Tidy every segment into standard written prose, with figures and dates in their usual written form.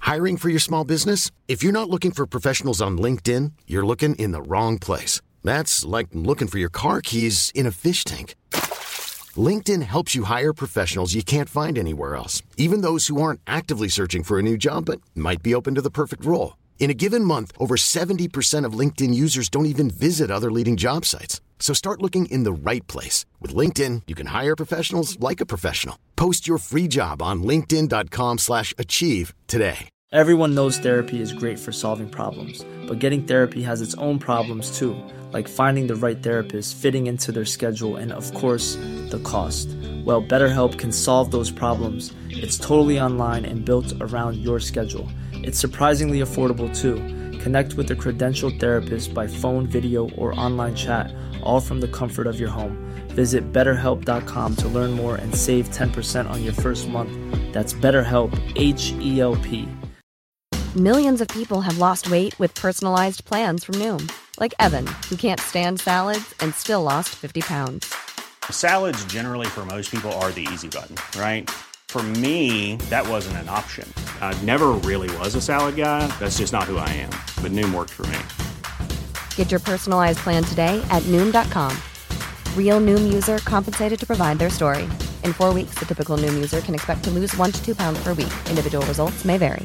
Hiring for your small business? If you're not looking for professionals on LinkedIn, you're looking in the wrong place. That's like looking for your car keys in a fish tank. LinkedIn helps you hire professionals you can't find anywhere else, even those who aren't actively searching for a new job but might be open to the perfect role. In a given month, over 70% of LinkedIn users don't even visit other leading job sites. So start looking in the right place. With LinkedIn, you can hire professionals like a professional. Post your free job on linkedin.com/achieve today. Everyone knows therapy is great for solving problems, but getting therapy has its own problems too, like finding the right therapist, fitting into their schedule, and of course, the cost. Well, BetterHelp can solve those problems. It's totally online and built around your schedule. It's surprisingly affordable too. Connect with a credentialed therapist by phone, video, or online chat, all from the comfort of your home. Visit BetterHelp.com to learn more and save 10% on your first month. That's BetterHelp, H-E-L-P. Millions of people have lost weight with personalized plans from Noom. Like Evan, who can't stand salads and still lost 50 pounds. Salads generally for most people are the easy button, right? For me, that wasn't an option. I never really was a salad guy. That's just not who I am. But Noom worked for me. Get your personalized plan today at Noom.com. Real Noom user compensated to provide their story. In 4 weeks, the typical Noom user can expect to lose 1 to 2 pounds per week. Individual results may vary.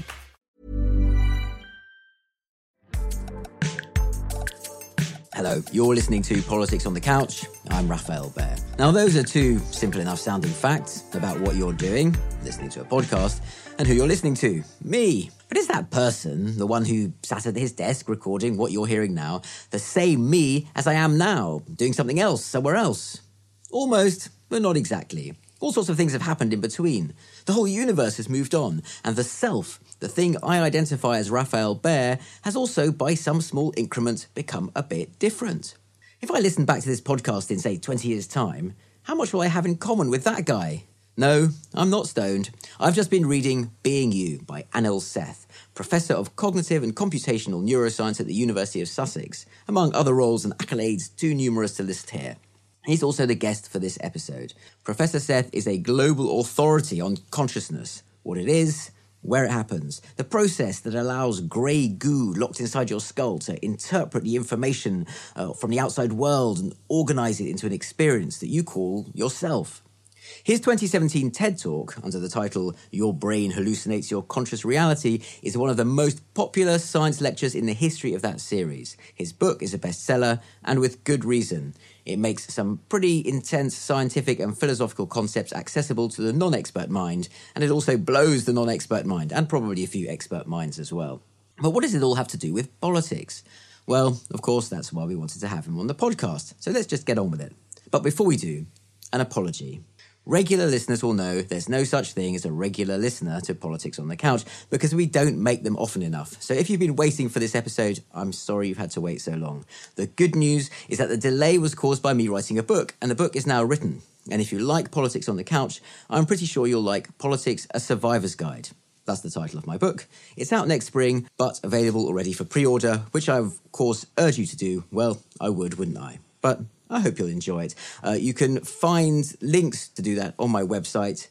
Hello, you're listening to Politics on the Couch. I'm Raphael Behr. Now, those are two simple enough sounding facts about what you're doing, listening to a podcast, and who you're listening to, me. But is that person, the one who sat at his desk recording what you're hearing now, the same me as I am now, doing something else, somewhere else? Almost, but not exactly. All sorts of things have happened in between. The whole universe has moved on, and the self, the thing I identify as Raphael Behr, has also, by some small increment, become a bit different. If I listen back to this podcast in, say, 20 years' time, how much will I have in common with that guy? No, I'm not stoned. I've just been reading Being You by Anil Seth, Professor of Cognitive and Computational Neuroscience at the University of Sussex, among other roles and accolades too numerous to list here. He's also the guest for this episode. Professor Seth is a global authority on consciousness, what it is, where it happens, the process that allows grey goo locked inside your skull to interpret the information from the outside world and organise it into an experience that you call yourself. His 2017 TED Talk, under the title Your Brain Hallucinates Your Conscious Reality, is one of the most popular science lectures in the history of that series. His book is a bestseller, and with good reason. It makes some pretty intense scientific and philosophical concepts accessible to the non-expert mind, and it also blows the non-expert mind, and probably a few expert minds as well. But what does it all have to do with politics? Well, of course, that's why we wanted to have him on the podcast, so let's just get on with it. But before we do, an apology. Regular listeners will know there's no such thing as a regular listener to Politics on the Couch because we don't make them often enough. So if you've been waiting for this episode, I'm sorry you've had to wait so long. The good news is that the delay was caused by me writing a book, and the book is now written. And if you like Politics on the Couch, I'm pretty sure you'll like Politics, A Survivor's Guide. That's the title of my book. It's out next spring, but available already for pre-order, which I, of course, urge you to do. Well, I would, wouldn't I? But I hope you'll enjoy it. You can find links to do that on my website,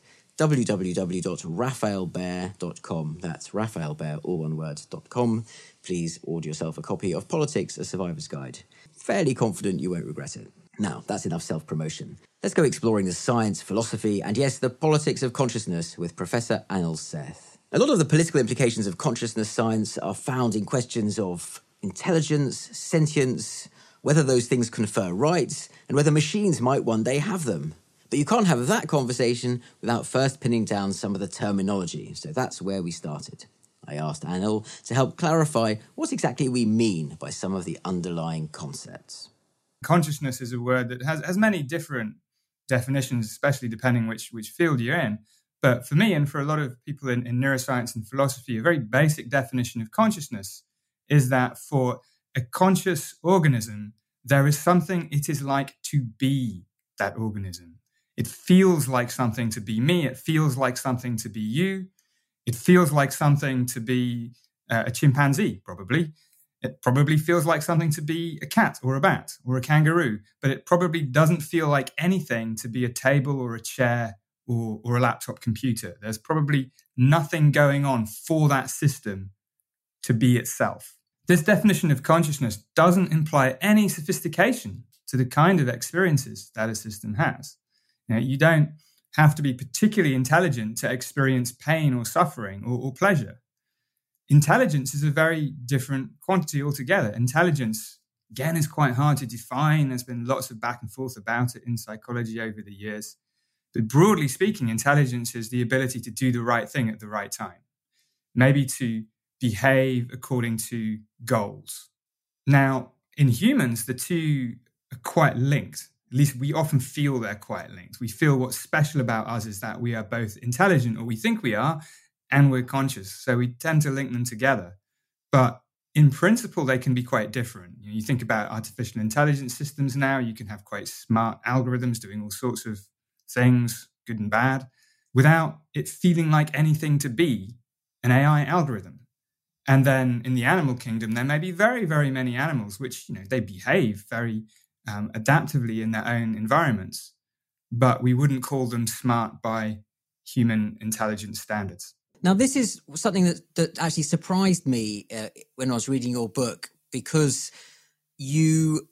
www.raphaelbehr.com. That's raphaelbehr, all one word, .com. Please order yourself a copy of Politics, A Survivor's Guide. Fairly confident you won't regret it. Now, that's enough self-promotion. Let's go exploring the science, philosophy, and yes, the politics of consciousness with Professor Anil Seth. A lot of the political implications of consciousness science are found in questions of intelligence, sentience, whether those things confer rights, and whether machines might one day have them. But you can't have that conversation without first pinning down some of the terminology, so that's where we started. I asked Anil to help clarify what exactly we mean by some of the underlying concepts. Consciousness is a word that has many different definitions, especially depending which field you're in. But for me and for a lot of people in neuroscience and philosophy, a very basic definition of consciousness is that for a conscious organism, there is something it is like to be that organism. It feels like something to be me. It feels like something to be you. It feels like something to be a chimpanzee, probably. It probably feels like something to be a cat or a bat or a kangaroo, but it probably doesn't feel like anything to be a table or a chair or a laptop computer. There's probably nothing going on for that system to be itself. This definition of consciousness doesn't imply any sophistication to the kind of experiences that a system has. You don't have to be particularly intelligent to experience pain or suffering or pleasure. Intelligence is a very different quantity altogether. Intelligence, again, is quite hard to define. There's been lots of back and forth about it in psychology over the years. But broadly speaking, intelligence is the ability to do the right thing at the right time, maybe to behave according to goals. Now, in humans, the two are quite linked. At least we often feel they're quite linked. We feel what's special about us is that we are both intelligent, or we think we are, and we're conscious. So we tend to link them together. But in principle, they can be quite different. You think about artificial intelligence systems now, you can have quite smart algorithms doing all sorts of things, good and bad, without it feeling like anything to be an AI algorithm. And then in the animal kingdom, there may be very, very many animals which, they behave very adaptively in their own environments, but we wouldn't call them smart by human intelligence standards. Now, this is something that actually surprised me when I was reading your book, because you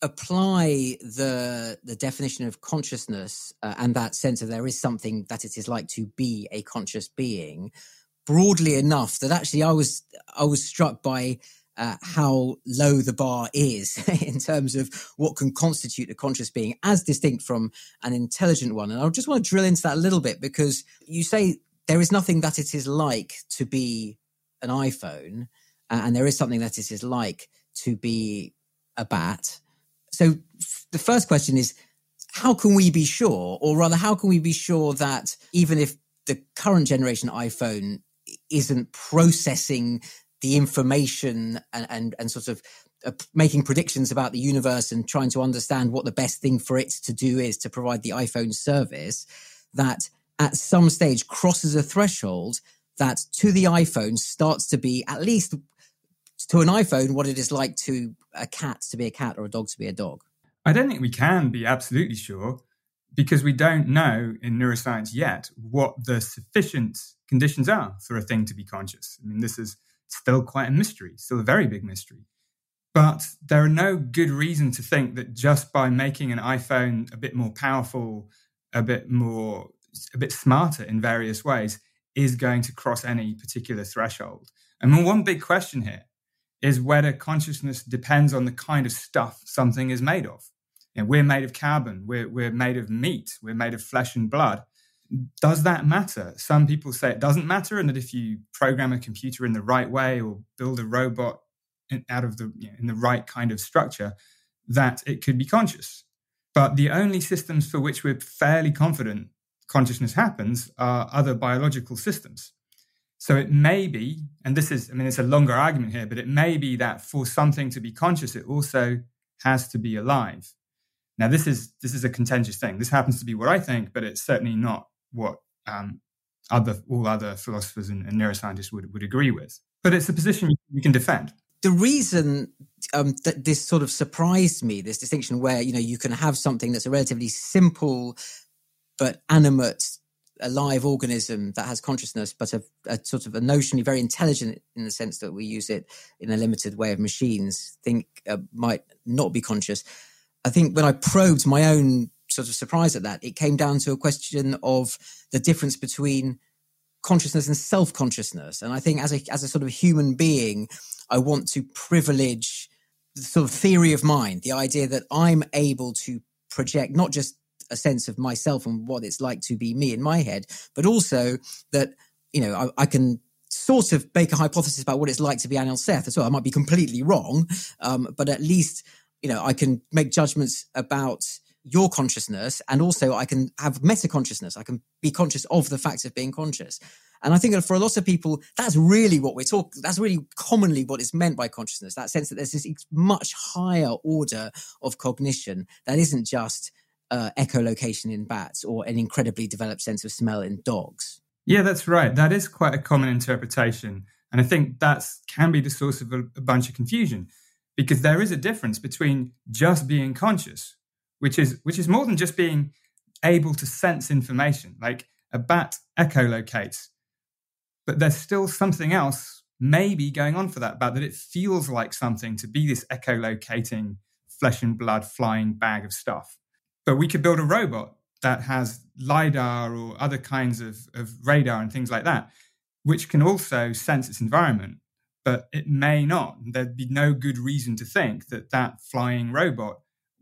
apply the definition of consciousness and that sense of there is something that it is like to be a conscious being broadly enough that actually I was struck by how low the bar is in terms of what can constitute a conscious being as distinct from an intelligent one. And I just want to drill into that a little bit, because you say there is nothing that it is like to be an iPhone, and there is something that it is like to be a bat. So the first question is, how can we be sure, or rather, how can we be sure that even if the current generation iPhone isn't processing the information and sort of making predictions about the universe and trying to understand what the best thing for it to do is to provide the iPhone service, that at some stage crosses a threshold that to the iPhone starts to be, at least to an iPhone, what it is like to a cat to be a cat or a dog to be a dog? I don't think we can be absolutely sure, because we don't know in neuroscience yet what the sufficient conditions are for a thing to be conscious. I mean, this is still quite a mystery, still a very big mystery. But there are no good reason to think that just by making an iPhone a bit more powerful, a bit smarter in various ways, is going to cross any particular threshold. I mean, one big question here is whether consciousness depends on the kind of stuff something is made of. We're made of carbon, we're made of meat, we're made of flesh and blood. Does that matter? Some people say it doesn't matter, and that if you program a computer in the right way or build a robot in the right kind of structure, that it could be conscious. But the only systems for which we're fairly confident consciousness happens are other biological systems. So it may be, and it's a longer argument here, but it may be that for something to be conscious, it also has to be alive. Now, this is a contentious thing. This happens to be what I think, but it's certainly not what all other philosophers and neuroscientists would agree with. But it's a position you can defend. The reason that this sort of surprised me, this distinction where, you can have something that's a relatively simple but animate, alive organism that has consciousness, but a sort of a notionally very intelligent in the sense that we use it in a limited way of machines, might not be conscious. I think when I probed my own sort of surprise at that, it came down to a question of the difference between consciousness and self-consciousness. And I think as a sort of human being, I want to privilege the sort of theory of mind, the idea that I'm able to project not just a sense of myself and what it's like to be me in my head, but also that, I can sort of make a hypothesis about what it's like to be Anil Seth as well. I might be completely wrong, but at least, I can make judgments about your consciousness, and also I can have meta-consciousness. I can be conscious of the fact of being conscious. And I think that for a lot of people, that's really what we're talking, that's really commonly what is meant by consciousness, that sense that there's this much higher order of cognition that isn't just echolocation in bats or an incredibly developed sense of smell in dogs. Yeah, that's right. That is quite a common interpretation. And I think that can be the source of a bunch of confusion, because there is a difference between just being conscious, which is more than just being able to sense information. Like a bat echolocates, but there's still something else maybe going on for that bat, that it feels like something to be this echolocating flesh and blood flying bag of stuff. But we could build a robot that has LiDAR or other kinds of radar and things like that, which can also sense its environment, but it may not. There'd be no good reason to think that that flying robot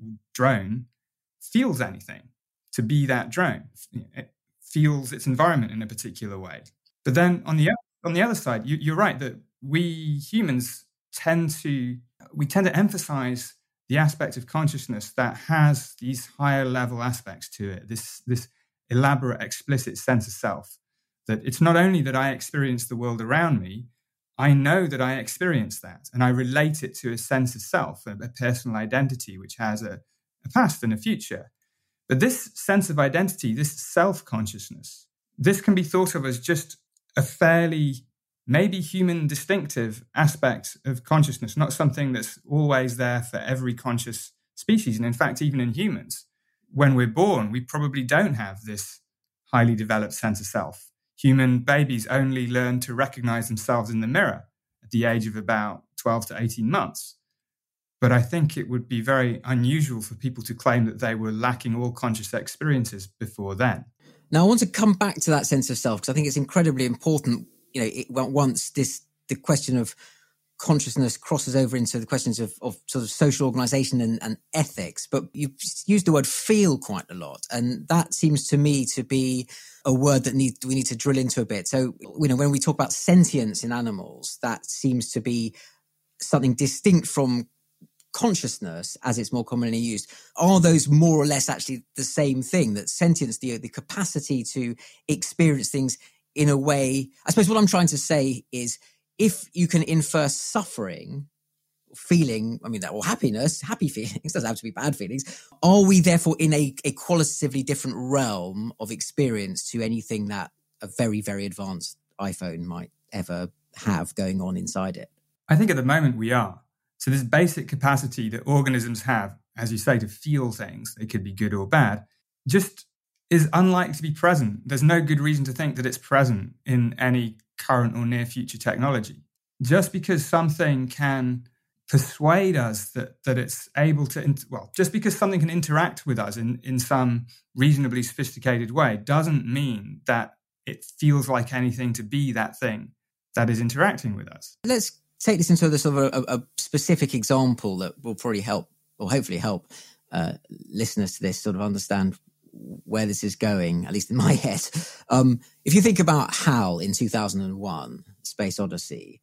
drone feels anything to be that drone. It feels its environment in a particular way. But then on the other side, you're right that we humans tend to emphasize the aspect of consciousness that has these higher level aspects to it, this elaborate, explicit sense of self. That it's not only that I experience the world around me, I know that I experience that, and I relate it to a sense of self, a personal identity, which has a past and a future. But this sense of identity, this self-consciousness, this can be thought of as just a fairly maybe human distinctive aspect of consciousness, not something that's always there for every conscious species. And in fact, even in humans, when we're born, we probably don't have this highly developed sense of self. Human babies only learn to recognize themselves in the mirror at the age of about 12 to 18 months. But I think it would be very unusual for people to claim that they were lacking all conscious experiences before then. Now, I want to come back to that sense of self because I think it's incredibly important. Once the question of consciousness crosses over into the questions of sort of social organization and ethics, but you've used the word feel quite a lot. And that seems to me to be a word that we need to drill into a bit. So, when we talk about sentience in animals, that seems to be something distinct from consciousness as it's more commonly used. Are those more or less actually the same thing? That sentience, the capacity to experience things in a way, I suppose what I'm trying to say is if you can infer suffering, feeling, or happiness, happy feelings, doesn't have to be bad feelings, are we therefore in a qualitatively different realm of experience to anything that a very, very advanced iPhone might ever have going on inside it? I think at the moment we are. So this basic capacity that organisms have, as you say, to feel things, they could be good or bad, just is unlikely to be present. There's no good reason to think that it's present in any current or near future technology. Just because something can persuade us that it's able to, just because something can interact with us in some reasonably sophisticated way doesn't mean that it feels like anything to be that thing that is interacting with us. Let's take this into a specific example that will probably help, or hopefully help listeners to this sort of understand where this is going, at least in my head. If you think about HAL in 2001, Space Odyssey,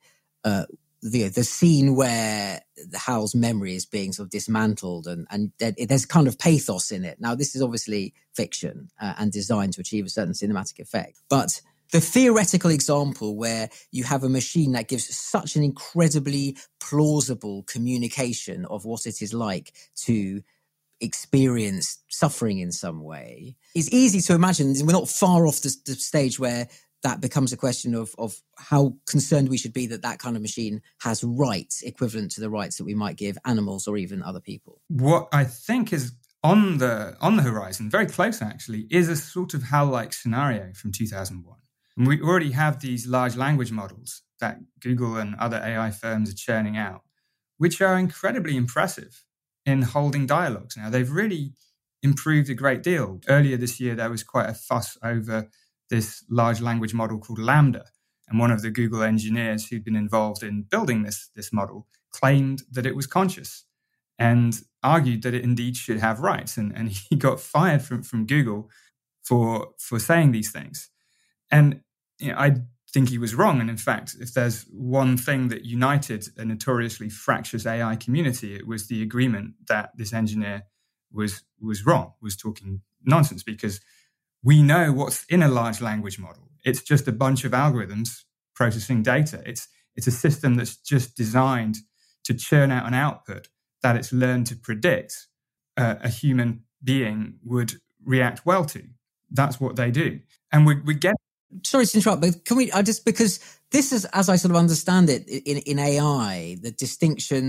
the scene where HAL's memory is being sort of dismantled and there's kind of pathos in it. Now, this is obviously fiction and designed to achieve a certain cinematic effect. But the theoretical example where you have a machine that gives such an incredibly plausible communication of what it is like to experience suffering in some way is easy to imagine. We're not far off the stage where that becomes a question of how concerned we should be that kind of machine has rights equivalent to the rights that we might give animals or even other people. What I think is on the horizon, very close actually, is a sort of HAL-like scenario from 2001. And we already have these large language models that Google and other AI firms are churning out, which are incredibly impressive in holding dialogues. Now, they've really improved a great deal. Earlier this year, there was quite a fuss over this large language model called LaMDA. And one of the Google engineers who'd been involved in building this model claimed that it was conscious and argued that it indeed should have rights. And he got fired from Google for saying these things. And I think he was wrong. And in fact, if there's one thing that united a notoriously fractious AI community, it was the agreement that this engineer was wrong, was talking nonsense, because we know what's in a large language model. It's just a bunch of algorithms processing data. It's a system that's just designed to churn out an output that it's learned to predict a human being would react well to. That's what they do. And we get... Sorry to interrupt, but can we, because this is, as I sort of understand it, in AI, the distinction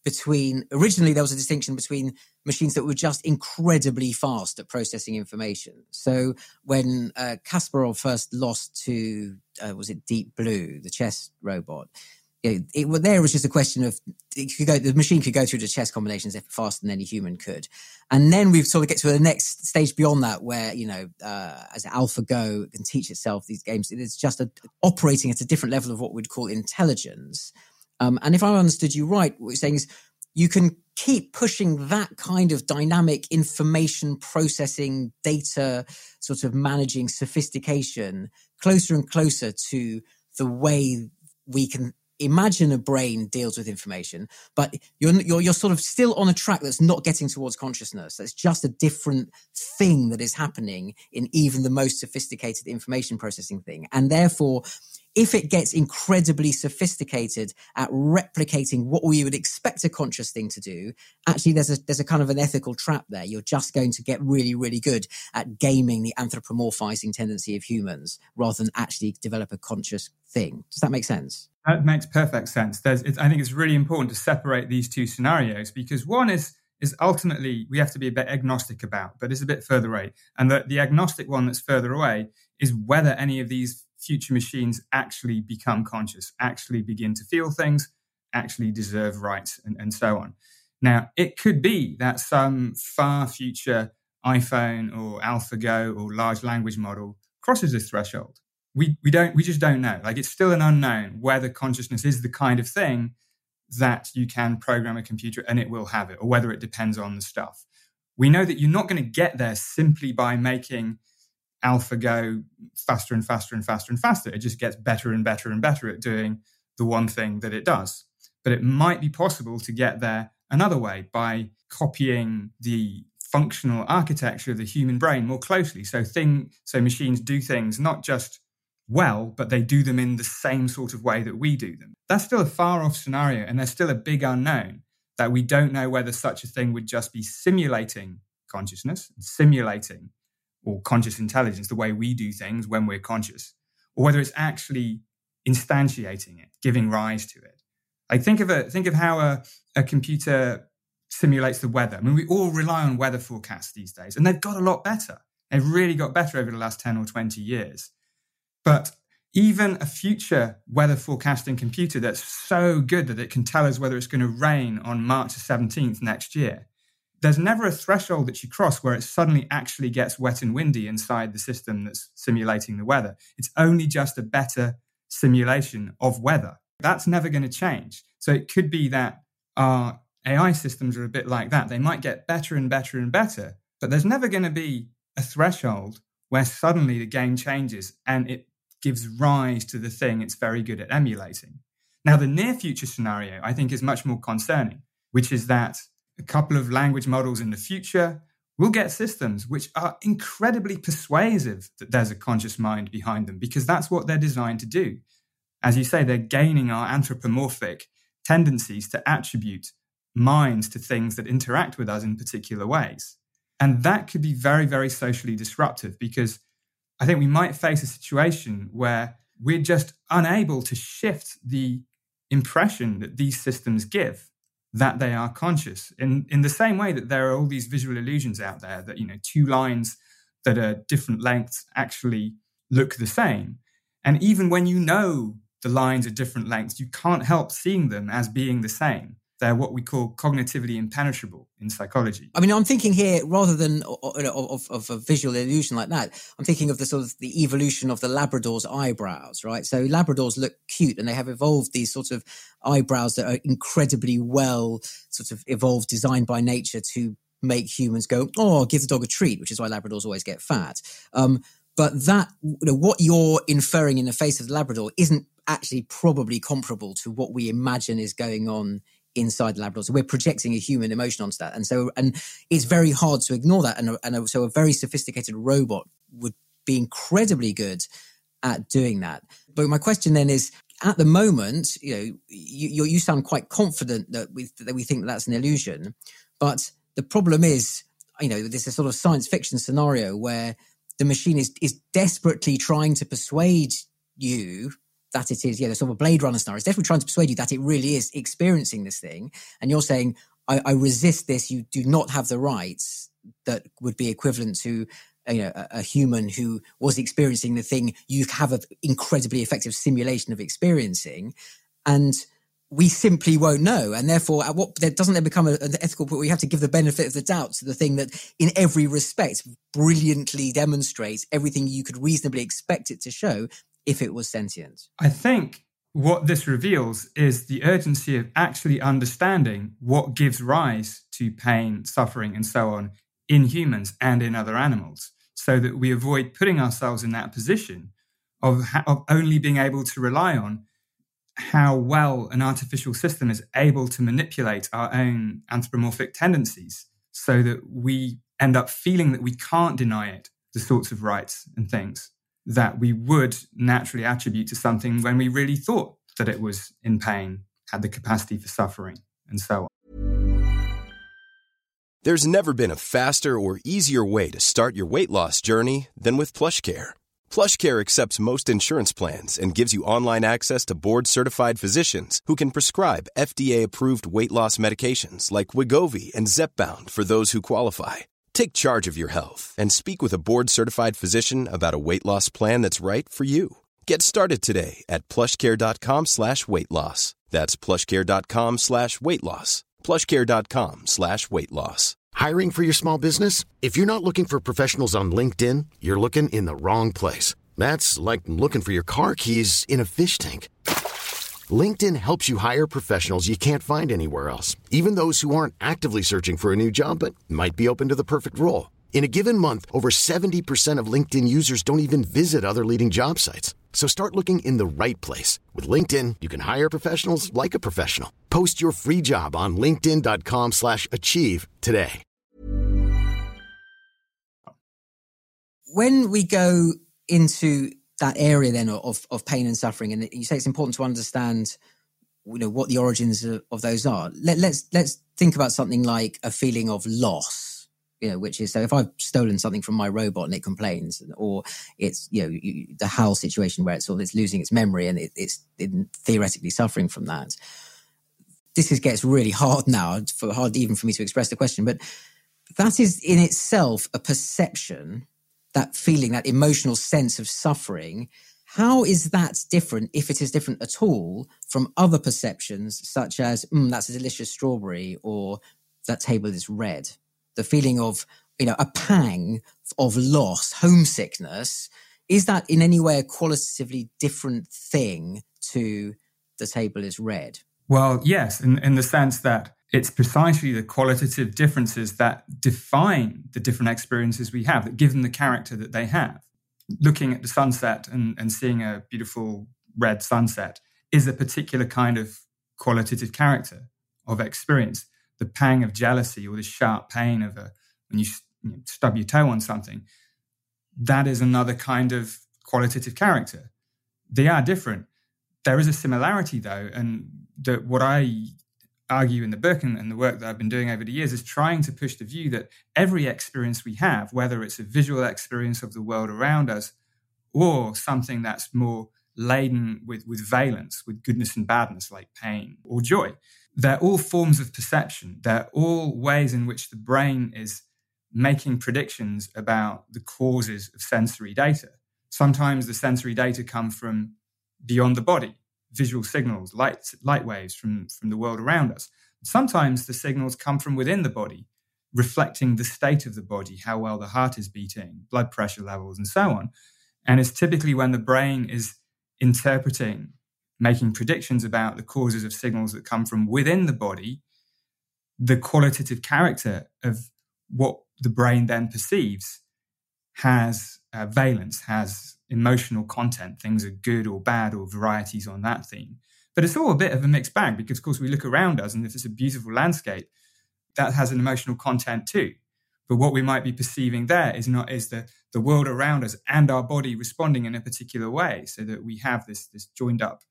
originally there was a distinction between machines that were just incredibly fast at processing information. So when Kasparov first lost to, was it Deep Blue, the chess robot, there was just a question of the machine could go through the chess combinations faster than any human could. And then we've sort of get to the next stage beyond that where, as AlphaGo can teach itself these games, it's just operating at a different level of what we'd call intelligence. And if I understood you right, what you're saying is you can keep pushing that kind of dynamic information processing, data sort of managing sophistication closer and closer to the way we can imagine a brain deals with information, but you're sort of still on a track that's not getting towards consciousness. That's just a different thing that is happening in even the most sophisticated information processing thing. And therefore, if it gets incredibly sophisticated at replicating what we would expect a conscious thing to do, actually there's a kind of an ethical trap there. You're just going to get really, really good at gaming the anthropomorphizing tendency of humans rather than actually develop a conscious thing. Does that make sense? That makes perfect sense. I think it's really important to separate these two scenarios because one is ultimately we have to be a bit agnostic about, but it's a bit further away. And the agnostic one that's further away is whether any of these future machines actually become conscious, actually begin to feel things, actually deserve rights, and so on. Now, it could be that some far future iPhone or AlphaGo or large language model crosses this threshold. We just don't know. Like, it's still an unknown whether consciousness is the kind of thing that you can program a computer and it will have it, or whether it depends on the stuff. We know that you're not going to get there simply by making AlphaGo faster and faster and faster and faster. It just gets better and better and better at doing the one thing that it does. But it might be possible to get there another way by copying the functional architecture of the human brain more closely. So machines do things not just well, but they do them in the same sort of way that we do them. That's still a far off scenario, and there's still a big unknown that we don't know whether such a thing would just be simulating consciousness, simulating or conscious intelligence, the way we do things when we're conscious, or whether it's actually instantiating it, giving rise to it. Like think of how a computer simulates the weather. I mean, we all rely on weather forecasts these days, and they've got a lot better. They've really got better over the last 10 or 20 years. But even a future weather forecasting computer that's so good that it can tell us whether it's going to rain on March 17th next year, there's never a threshold that you cross where it suddenly actually gets wet and windy inside the system that's simulating the weather. It's only just a better simulation of weather. That's never going to change. So it could be that our AI systems are a bit like that. They might get better and better and better, but there's never going to be a threshold where suddenly the game changes and it gives rise to the thing it's very good at emulating. Now, the near future scenario, I think, is much more concerning, which is that a couple of language models in the future will get systems which are incredibly persuasive that there's a conscious mind behind them, because that's what they're designed to do. As you say, they're gaining our anthropomorphic tendencies to attribute minds to things that interact with us in particular ways. And that could be very, very socially disruptive, because I think we might face a situation where we're just unable to shift the impression that these systems give that they are conscious. In the same way that there are all these visual illusions out there that, two lines that are different lengths actually look the same. And even when you know the lines are different lengths, you can't help seeing them as being the same. They're what we call cognitively impenetrable in psychology. I mean, I'm thinking here, rather than of a visual illusion like that, I'm thinking of the sort of the evolution of the Labrador's eyebrows, right? So Labradors look cute, and they have evolved these sort of eyebrows that are incredibly well sort of evolved, designed by nature to make humans go, oh, give the dog a treat, which is why Labradors always get fat. But that, what you're inferring in the face of the Labrador isn't actually probably comparable to what we imagine is going on inside the Labrador. So we're projecting a human emotion onto that. And it's very hard to ignore that. And so a very sophisticated robot would be incredibly good at doing that. But my question then is, at the moment, you sound quite confident that we think that that's an illusion. But the problem is, there's a sort of science fiction scenario where the machine is desperately trying to persuade you that it is, sort of a Blade Runner scenario. It's definitely trying to persuade you that it really is experiencing this thing. And you're saying, I resist this. You do not have the rights that would be equivalent to a human who was experiencing the thing you have an incredibly effective simulation of experiencing, and we simply won't know. And therefore, doesn't there become an ethical point where you have to give the benefit of the doubt to the thing that in every respect brilliantly demonstrates everything you could reasonably expect it to show if it was sentient? I think what this reveals is the urgency of actually understanding what gives rise to pain, suffering, and so on in humans and in other animals, so that we avoid putting ourselves in that position of only being able to rely on how well an artificial system is able to manipulate our own anthropomorphic tendencies, so that we end up feeling that we can't deny it the sorts of rights and things that we would naturally attribute to something when we really thought that it was in pain, had the capacity for suffering, and so on. There's never been a faster or easier way to start your weight loss journey than with PlushCare. PlushCare accepts most insurance plans and gives you online access to board-certified physicians who can prescribe FDA-approved weight loss medications like Wegovy and Zepbound for those who qualify. Take charge of your health and speak with a board-certified physician about a weight loss plan that's right for you. Get started today at plushcare.com/weight-loss. That's plushcare.com/weight-loss. plushcare.com/weight-loss. Hiring for your small business? If you're not looking for professionals on LinkedIn, you're looking in the wrong place. That's like looking for your car keys in a fish tank. LinkedIn helps you hire professionals you can't find anywhere else, even those who aren't actively searching for a new job but might be open to the perfect role. In a given month, over 70% of LinkedIn users don't even visit other leading job sites. So start looking in the right place. With LinkedIn, you can hire professionals like a professional. Post your free job on linkedin.com/achieve today. When we go into that area then of pain and suffering, and you say it's important to understand, what the origins of those are. Let's think about something like a feeling of loss. Which is, so if I've stolen something from my robot and it complains, or it's, the HAL situation where it's losing its memory and it's theoretically suffering from that. This gets really hard now, hard even for me to express the question, but that is in itself a perception, that feeling, that emotional sense of suffering. How is that different, if it is different at all, from other perceptions such as, that's a delicious strawberry, or that table is red? The feeling of, a pang of loss, homesickness, is that in any way a qualitatively different thing to the table is red? Well, yes, in the sense that it's precisely the qualitative differences that define the different experiences we have, that give them the character that they have. Looking at the sunset and seeing a beautiful red sunset is a particular kind of qualitative character of experience. The pang of jealousy, or the sharp pain of when you stub your toe on something, that is another kind of qualitative character. They are different. There is a similarity, though, and what I argue in the book and the work that I've been doing over the years is trying to push the view that every experience we have, whether it's a visual experience of the world around us or something that's more laden with valence, with goodness and badness, like pain or joy, they're all forms of perception. They're all ways in which the brain is making predictions about the causes of sensory data. Sometimes the sensory data come from beyond the body, visual signals, light waves from the world around us. Sometimes the signals come from within the body, reflecting the state of the body, how well the heart is beating, blood pressure levels, and so on. And it's typically when the brain is interpreting, making predictions about the causes of signals that come from within the body, the qualitative character of what the brain then perceives has valence, has emotional content. Things are good or bad, or varieties on that theme. But it's all a bit of a mixed bag, because, of course, we look around us, and if it's a beautiful landscape, that has an emotional content too. But what we might be perceiving there is the world around us and our body responding in a particular way, so that we have this joined up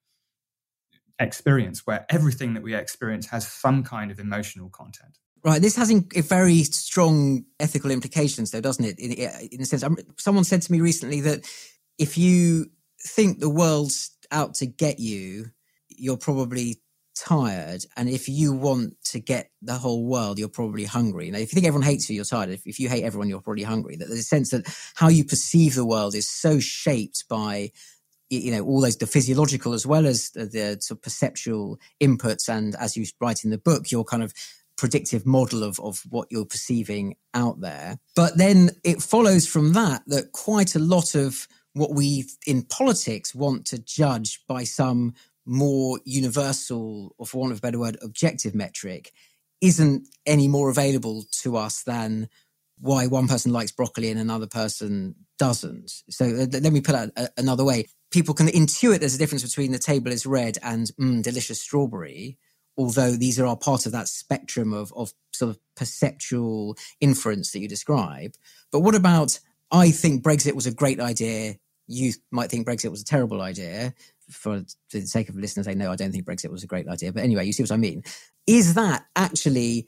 experience where everything that we experience has some kind of emotional content. Right. This has very strong ethical implications, though, doesn't it? In a sense, someone said to me recently that if you think the world's out to get you, you're probably tired. And if you want to get the whole world, you're probably hungry. Now, if you think everyone hates you, you're tired. If you hate everyone, you're probably hungry. That there's a sense that how you perceive the world is so shaped by, all those, the physiological as well as the sort of perceptual inputs. And as you write in the book, your kind of predictive model of what you're perceiving out there. But then it follows from that quite a lot of what we in politics want to judge by some more universal, or for want of a better word, objective metric, isn't any more available to us than why one person likes broccoli and another person doesn't. So let me put it another way. People can intuit there's a difference between the table is red and delicious strawberry, although these are all part of that spectrum of sort of perceptual inference that you describe. But what about, I think Brexit was a great idea, you might think Brexit was a terrible idea. For the sake of listeners, I know I don't think Brexit was a great idea. But anyway, you see what I mean. Is that actually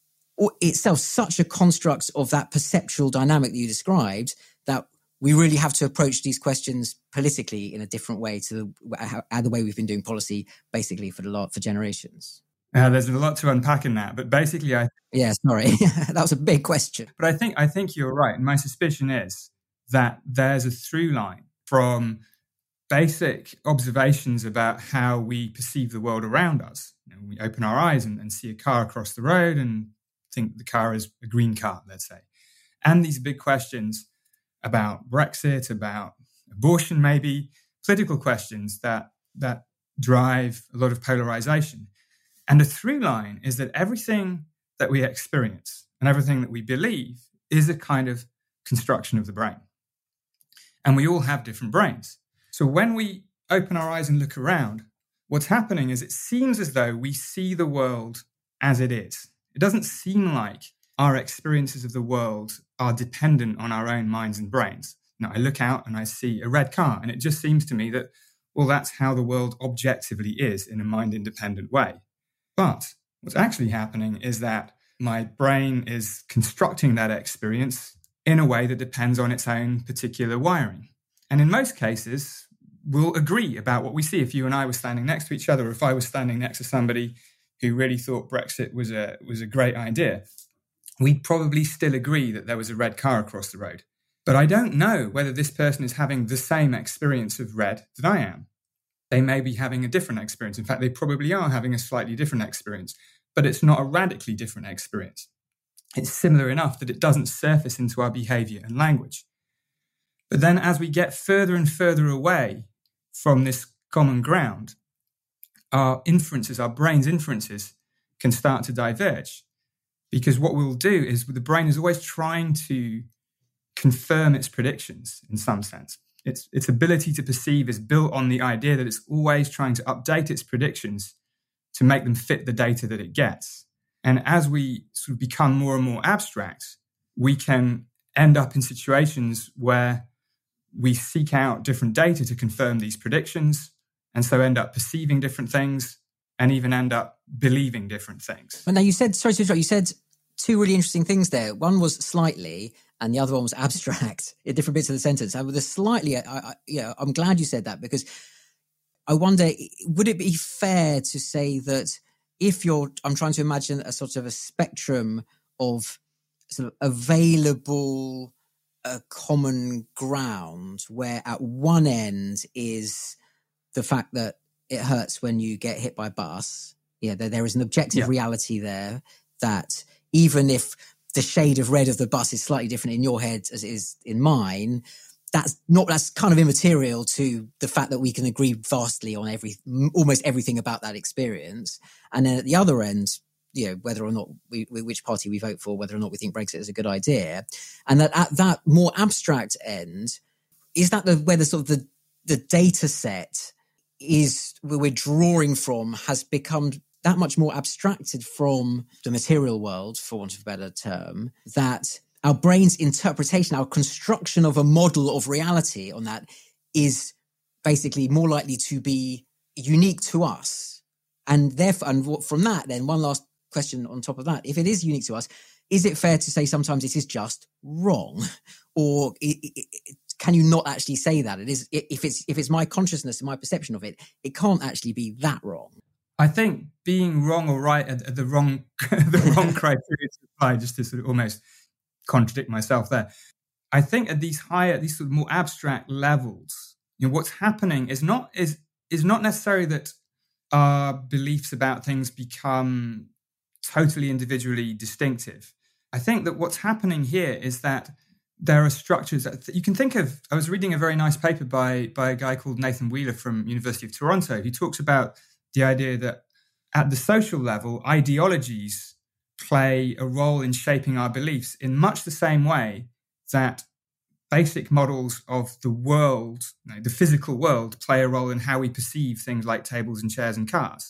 itself such a construct of that perceptual dynamic that you described that we really have to approach these questions politically in a different way to the way we've been doing policy basically for generations? There's a lot to unpack in that, but basically, yeah, sorry, that was a big question. But I think you're right, and my suspicion is that there's a through line from basic observations about how we perceive the world around us. We open our eyes and see a car across the road and think the car is a green car, let's say, and these big questions about Brexit, about abortion, maybe political questions that drive a lot of polarization. And the through line is that everything that we experience and everything that we believe is a kind of construction of the brain. And we all have different brains. So when we open our eyes and look around, what's happening is it seems as though we see the world as it is. It doesn't seem like our experiences of the world are dependent on our own minds and brains. Now, I look out and I see a red car, and it just seems to me that, well, that's how the world objectively is in a mind-independent way. But what's actually happening is that my brain is constructing that experience in a way that depends on its own particular wiring. And in most cases, we'll agree about what we see. If you and I were standing next to each other, or if I was standing next to somebody who really thought Brexit was a great idea, we'd probably still agree that there was a red car across the road. But I don't know whether this person is having the same experience of red that I am. They may be having a different experience. In fact, they probably are having a slightly different experience, but it's not a radically different experience. It's similar enough that it doesn't surface into our behavior and language. But then as we get further and further away from this common ground, our inferences, our brain's inferences, can start to diverge. Because what we'll do is the brain is always trying to confirm its predictions in some sense. Its ability to perceive is built on the idea that it's always trying to update its predictions to make them fit the data that it gets. And as we sort of become more and more abstract, we can end up in situations where we seek out different data to confirm these predictions, and so end up perceiving different things and even end up believing different things. Well, now you said, sorry to interrupt, you said two really interesting things there. One was slightly, and the other one was abstract in different bits of the sentence. And with the slightly, I'm glad you said that, because I wonder, would it be fair to say that I'm trying to imagine a sort of a spectrum of sort of available common ground, where at one end is the fact that it hurts when you get hit by a bus. Yeah, there is an objective reality there that even if the shade of red of the bus is slightly different in your head as it is in mine, that's kind of immaterial to the fact that we can agree vastly on almost everything about that experience. And then at the other end, whether or not which party we vote for, whether or not we think Brexit is a good idea. And that at that more abstract end, is that where the sort of the data set is where we're drawing from has become that much more abstracted from the material world, for want of a better term, that our brain's interpretation, our construction of a model of reality on that is basically more likely to be unique to us. And therefore, and from that, then one last question on top of that, if it is unique to us, is it fair to say sometimes it is just wrong? Or can you not actually say that? It is, if it's my consciousness and my perception of it, it can't actually be that wrong. I think being wrong or right at the wrong the wrong criteria to apply, just to sort of almost contradict myself there. I think at these sort of more abstract levels, what's happening is not necessarily that our beliefs about things become totally individually distinctive. I think that what's happening here is that there are structures that you can think of. I was reading a very nice paper by a guy called Nathan Wheeler from University of Toronto. He talks about the idea that at the social level, ideologies play a role in shaping our beliefs in much the same way that basic models of the world, the physical world, play a role in how we perceive things like tables and chairs and cars.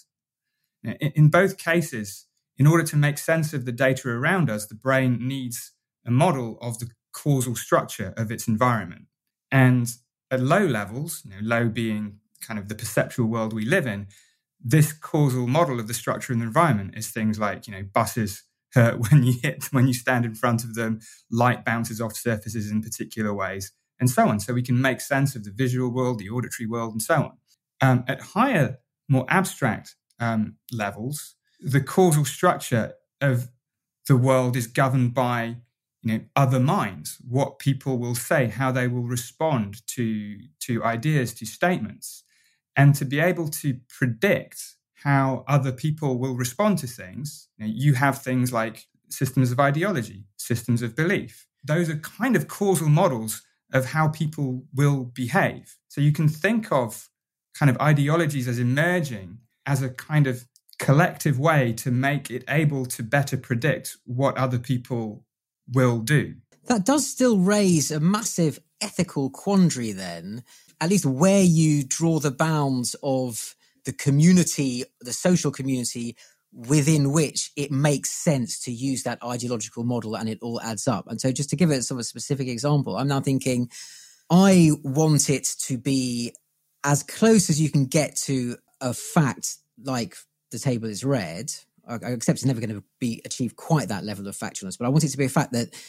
In both cases, in order to make sense of the data around us, the brain needs a model of the causal structure of its environment. And at low levels, low being kind of the perceptual world we live in, this causal model of the structure and the environment is things like, buses hurt when you stand in front of them, light bounces off surfaces in particular ways, and so on. So we can make sense of the visual world, the auditory world, and so on. At higher, more abstract levels, the causal structure of the world is governed by other minds, what people will say, how they will respond to ideas, to statements. And to be able to predict how other people will respond to things, you have things like systems of ideology, systems of belief. Those are kind of causal models of how people will behave. So you can think of kind of ideologies as emerging as a kind of collective way to make it able to better predict what other people will do. That does still raise a massive ethical quandary then, at least where you draw the bounds of the community, the social community within which it makes sense to use that ideological model and it all adds up. And so just to give it sort of a specific example, I'm now thinking I want it to be as close as you can get to a fact like the table is red. I accept it's never going to be achieved quite that level of factualness, but I want it to be a fact that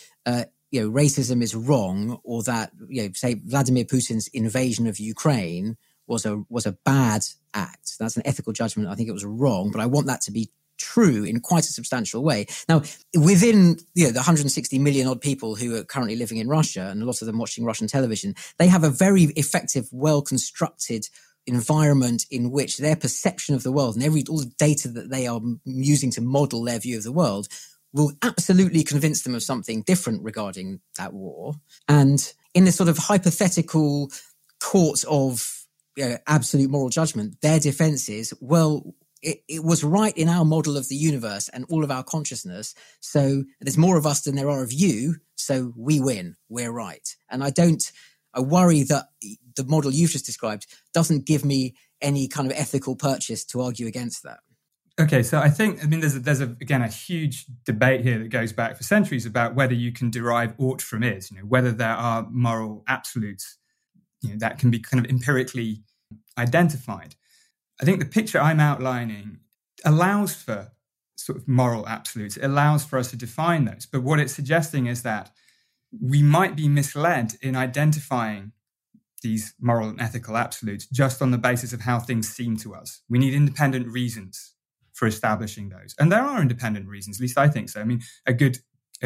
racism is wrong, or that say Vladimir Putin's invasion of Ukraine was a bad act. That's an ethical judgment. I think it was wrong, but I want that to be true in quite a substantial way. Now, within the 160 million odd people who are currently living in Russia, and a lot of them watching Russian television, they have a very effective, well-constructed environment in which their perception of the world and all the data that they are using to model their view of the world will absolutely convince them of something different regarding that war. And in this sort of hypothetical court of absolute moral judgment, their defense is, well, it was right in our model of the universe and all of our consciousness. So there's more of us than there are of you. So we win. We're right. And I worry that the model you've just described doesn't give me any kind of ethical purchase to argue against that. Okay, so there's again a huge debate here that goes back for centuries about whether you can derive ought from is, whether there are moral absolutes, that can be kind of empirically identified. I think the picture I'm outlining allows for sort of moral absolutes. It allows for us to define those. But what it's suggesting is that we might be misled in identifying these moral and ethical absolutes just on the basis of how things seem to us. We need independent reasons for establishing those. And there are independent reasons, at least I think so. I mean, a good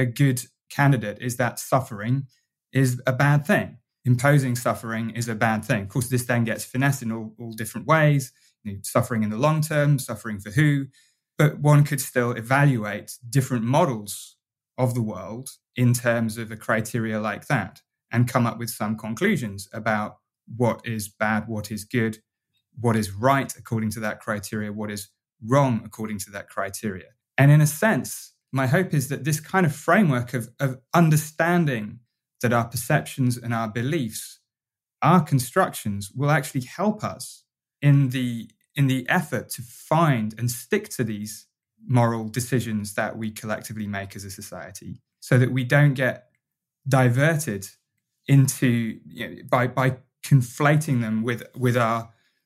candidate is that suffering is a bad thing. Imposing suffering is a bad thing. Of course, this then gets finessed in all different ways. Suffering in the long term, suffering for who. But one could still evaluate different models of the world in terms of a criteria like that and come up with some conclusions about what is bad, what is good, what is right according to that criteria, what is wrong according to that criteria. And in a sense, my hope is that this kind of framework of understanding that our perceptions and our beliefs, our constructions, will actually help us in the effort to find and stick to these moral decisions that we collectively make as a society, so that we don't get diverted into by conflating them with our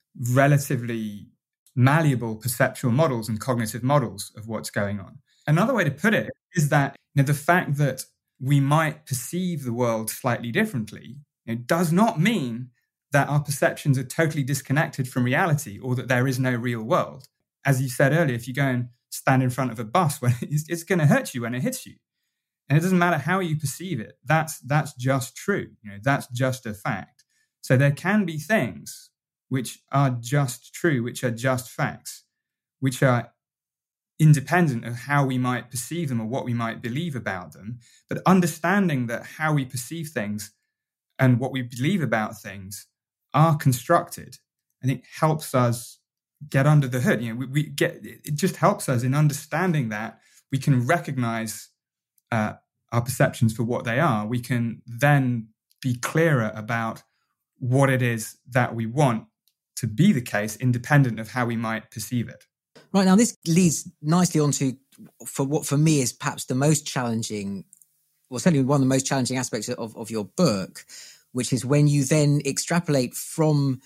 relatively malleable perceptual models and cognitive models of what's going on. Another way to put it is that the fact that we might perceive the world slightly differently does not mean that our perceptions are totally disconnected from reality or that there is no real world. As you said earlier, if you go and stand in front of a bus, it's going to hurt you when it hits you. And it doesn't matter how you perceive it. That's just true. That's just a fact. So there can be things which are just true, which are just facts, which are independent of how we might perceive them or what we might believe about them. But understanding that how we perceive things and what we believe about things are constructed, I think helps us get under the hood. It just helps us in understanding that we can recognize our perceptions for what they are. We can then be clearer about what it is that we want to be the case, independent of how we might perceive it. Right, now this leads nicely on to what for me is perhaps the most challenging, well, certainly one of the most challenging aspects of your book, which is when you then extrapolate from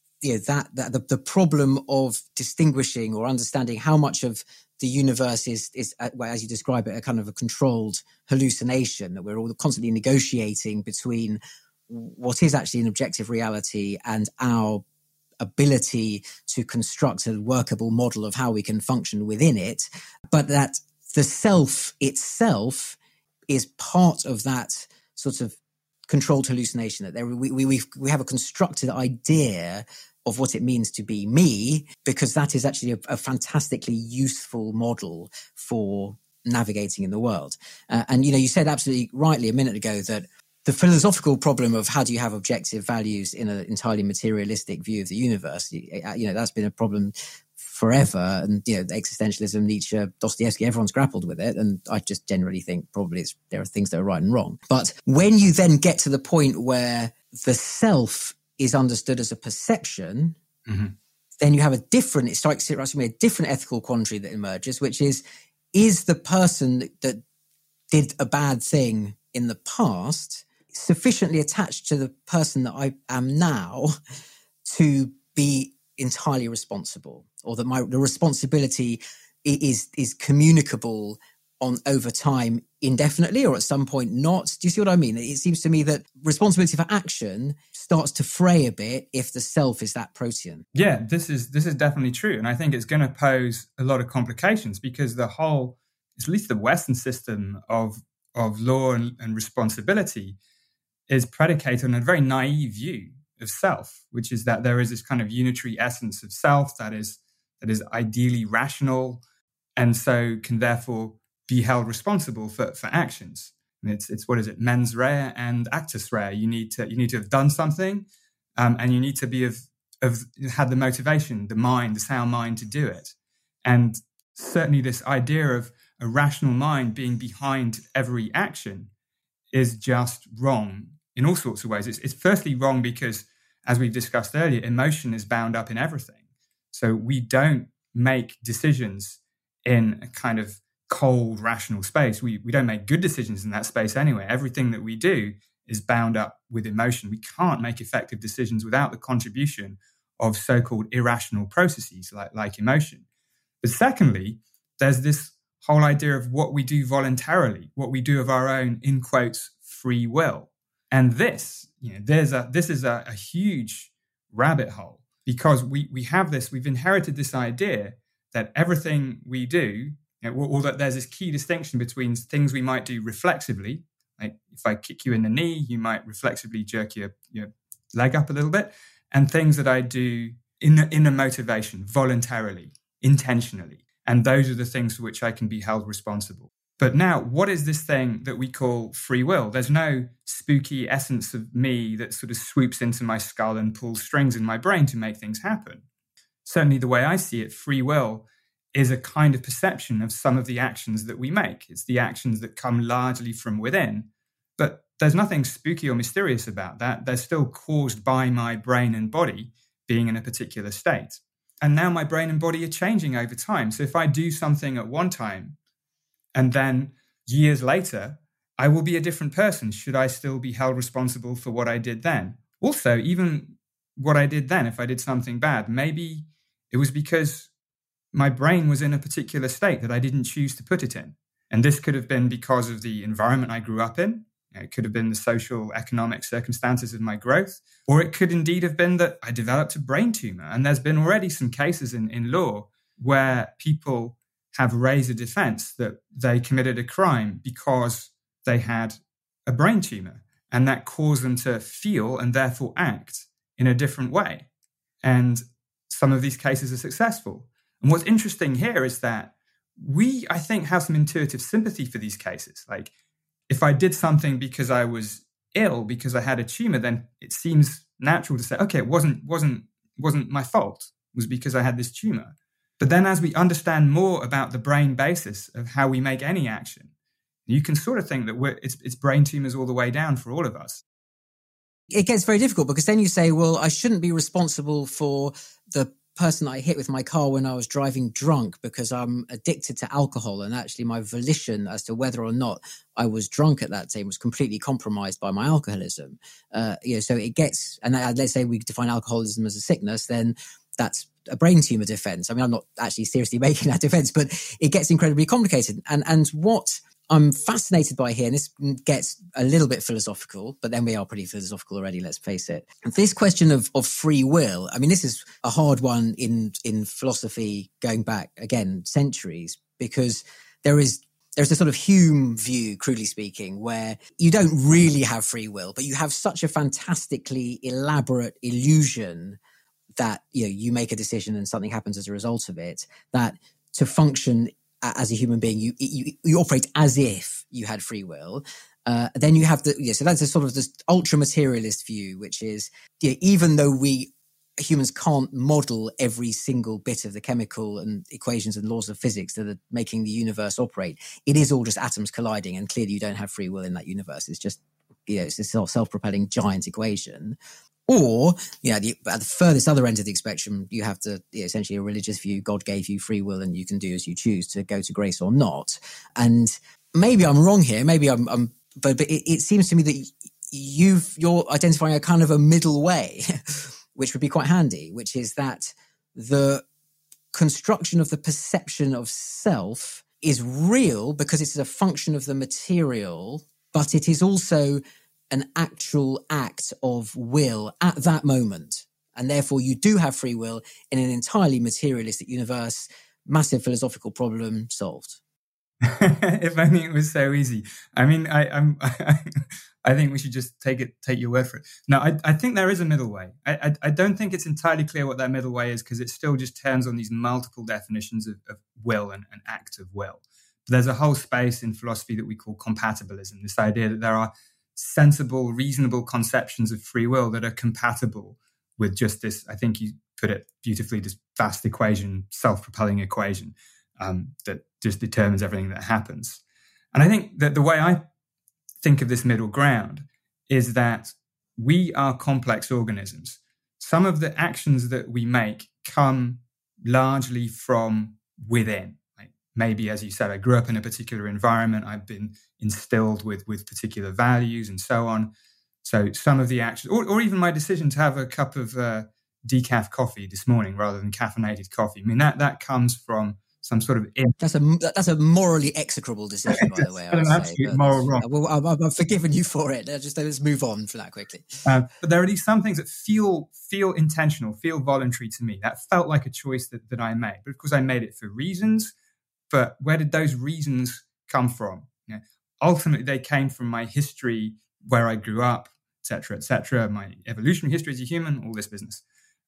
the problem of distinguishing or understanding how much of the universe is, as you describe it, a kind of a controlled hallucination, that we're all constantly negotiating between what is actually an objective reality and our ability to construct a workable model of how we can function within it, but that the self itself is part of that sort of controlled hallucination, that we have a constructed idea of what it means to be me, because that is actually a fantastically useful model for navigating in the world. And you said absolutely rightly a minute ago that the philosophical problem of how do you have objective values in an entirely materialistic view of the universe, that's been a problem forever. And, existentialism, Nietzsche, Dostoevsky, everyone's grappled with it. And I just generally think probably there are things that are right and wrong. But when you then get to the point where the self is understood as a perception, then you have it strikes me a different ethical quandary that emerges, which is the person that did a bad thing in the past sufficiently attached to the person that I am now to be entirely responsible, or that the responsibility is communicable on over time indefinitely, or at some point not. Do you see what I mean? It seems to me that responsibility for action starts to fray a bit if the self is that protean. Yeah, this is definitely true. And I think it's going to pose a lot of complications, because the whole, at least the Western system of law and responsibility is predicated on a very naive view of self, which is that there is this kind of unitary essence of self that is ideally rational, and so can therefore be held responsible for actions. And it's what is it, mens rea and actus rea. You need to have done something, and you need to be have had the motivation, the sound mind to do it. And certainly this idea of a rational mind being behind every action is just wrong in all sorts of ways. It's firstly wrong because, as we've discussed earlier, emotion is bound up in everything. So we don't make decisions in a kind of cold, rational space. We don't make good decisions in that space anyway. Everything that we do is bound up with emotion. We can't make effective decisions without the contribution of so-called irrational processes like emotion. But secondly, there's this whole idea of what we do voluntarily, what we do of our own, in quotes, free will. And this is a huge rabbit hole, because we've inherited this idea that everything we do, or that there's this key distinction between things we might do reflexively, like if I kick you in the knee, you might reflexively jerk your leg up a little bit, and things that I do in a motivation, voluntarily, intentionally. And those are the things for which I can be held responsible. But now, what is this thing that we call free will? There's no spooky essence of me that sort of swoops into my skull and pulls strings in my brain to make things happen. Certainly the way I see it, free will is a kind of perception of some of the actions that we make. It's the actions that come largely from within. But there's nothing spooky or mysterious about that. They're still caused by my brain and body being in a particular state. And now my brain and body are changing over time. So if I do something at one time, and then years later, I will be a different person. Should I still be held responsible for what I did then? Also, even what I did then, if I did something bad, maybe it was because my brain was in a particular state that I didn't choose to put it in. And this could have been because of the environment I grew up in. It could have been the social, economic circumstances of my growth, or it could indeed have been that I developed a brain tumor. And there's been already some cases in law where people have raised a defense that they committed a crime because they had a brain tumor, and that caused them to feel and therefore act in a different way. And some of these cases are successful. And what's interesting here is that we, I think, have some intuitive sympathy for these cases. Like, if I did something because I was ill, because I had a tumor, then it seems natural to say, okay, it wasn't my fault. It was because I had this tumor. But then as we understand more about the brain basis of how we make any action, you can sort of think that it's brain tumors all the way down for all of us. It gets very difficult because then you say, well, I shouldn't be responsible for the person I hit with my car when I was driving drunk because I'm addicted to alcohol, and actually my volition as to whether or not I was drunk at that time was completely compromised by my alcoholism. So it gets, and let's say we define alcoholism as a sickness, then that's a brain tumor defense. I mean, I'm not actually seriously making that defense, but it gets incredibly complicated. And what I'm fascinated by here, and this gets a little bit philosophical, but then we are pretty philosophical already, let's face it. This question of free will, I mean, this is a hard one in philosophy going back, again, centuries, because there's a sort of Hume view, crudely speaking, where you don't really have free will, but you have such a fantastically elaborate illusion that you make a decision and something happens as a result of it, that to function as a human being, you operate as if you had free will. Then you have so that's a sort of this ultra materialist view, which is even though humans can't model every single bit of the chemical and equations and laws of physics that are making the universe operate, it is all just atoms colliding, and clearly you don't have free will in that universe. It's just it's this self-propelling giant equation. Or, at the furthest other end of the spectrum, you have essentially a religious view. God gave you free will and you can do as you choose to go to grace or not. And maybe I'm wrong here. Maybe but it seems to me that you're identifying a kind of a middle way, which would be quite handy, which is that the construction of the perception of self is real because it is a function of the material, but it is also an actual act of will at that moment. And therefore you do have free will in an entirely materialistic universe. Massive philosophical problem solved. If only it was so easy. I mean, I think we should just take your word for it. No, I think there is a middle way. I don't think it's entirely clear what that middle way is, because it still just turns on these multiple definitions of will and an act of will. But there's a whole space in philosophy that we call compatibilism, this idea that there are sensible, reasonable conceptions of free will that are compatible with just this, I think you put it beautifully, this vast equation, self-propelling equation that just determines everything that happens. And I think that the way I think of this middle ground is that we are complex organisms. Some of the actions that we make come largely from within. Maybe, as you said, I grew up in a particular environment. I've been instilled with particular values and so on. So some of the actions, or even my decision to have a cup of decaf coffee this morning rather than caffeinated coffee, I mean, that comes from some sort of... That's a morally execrable decision, by the way. An absolute moral wrong. I've forgiven you for it. Let's move on for that quickly. But there are these some things that feel intentional, feel voluntary to me. That felt like a choice that I made. But of course, I made it for reasons. But where did those reasons come from? Ultimately, they came from my history, where I grew up, et cetera, my evolutionary history as a human, all this business.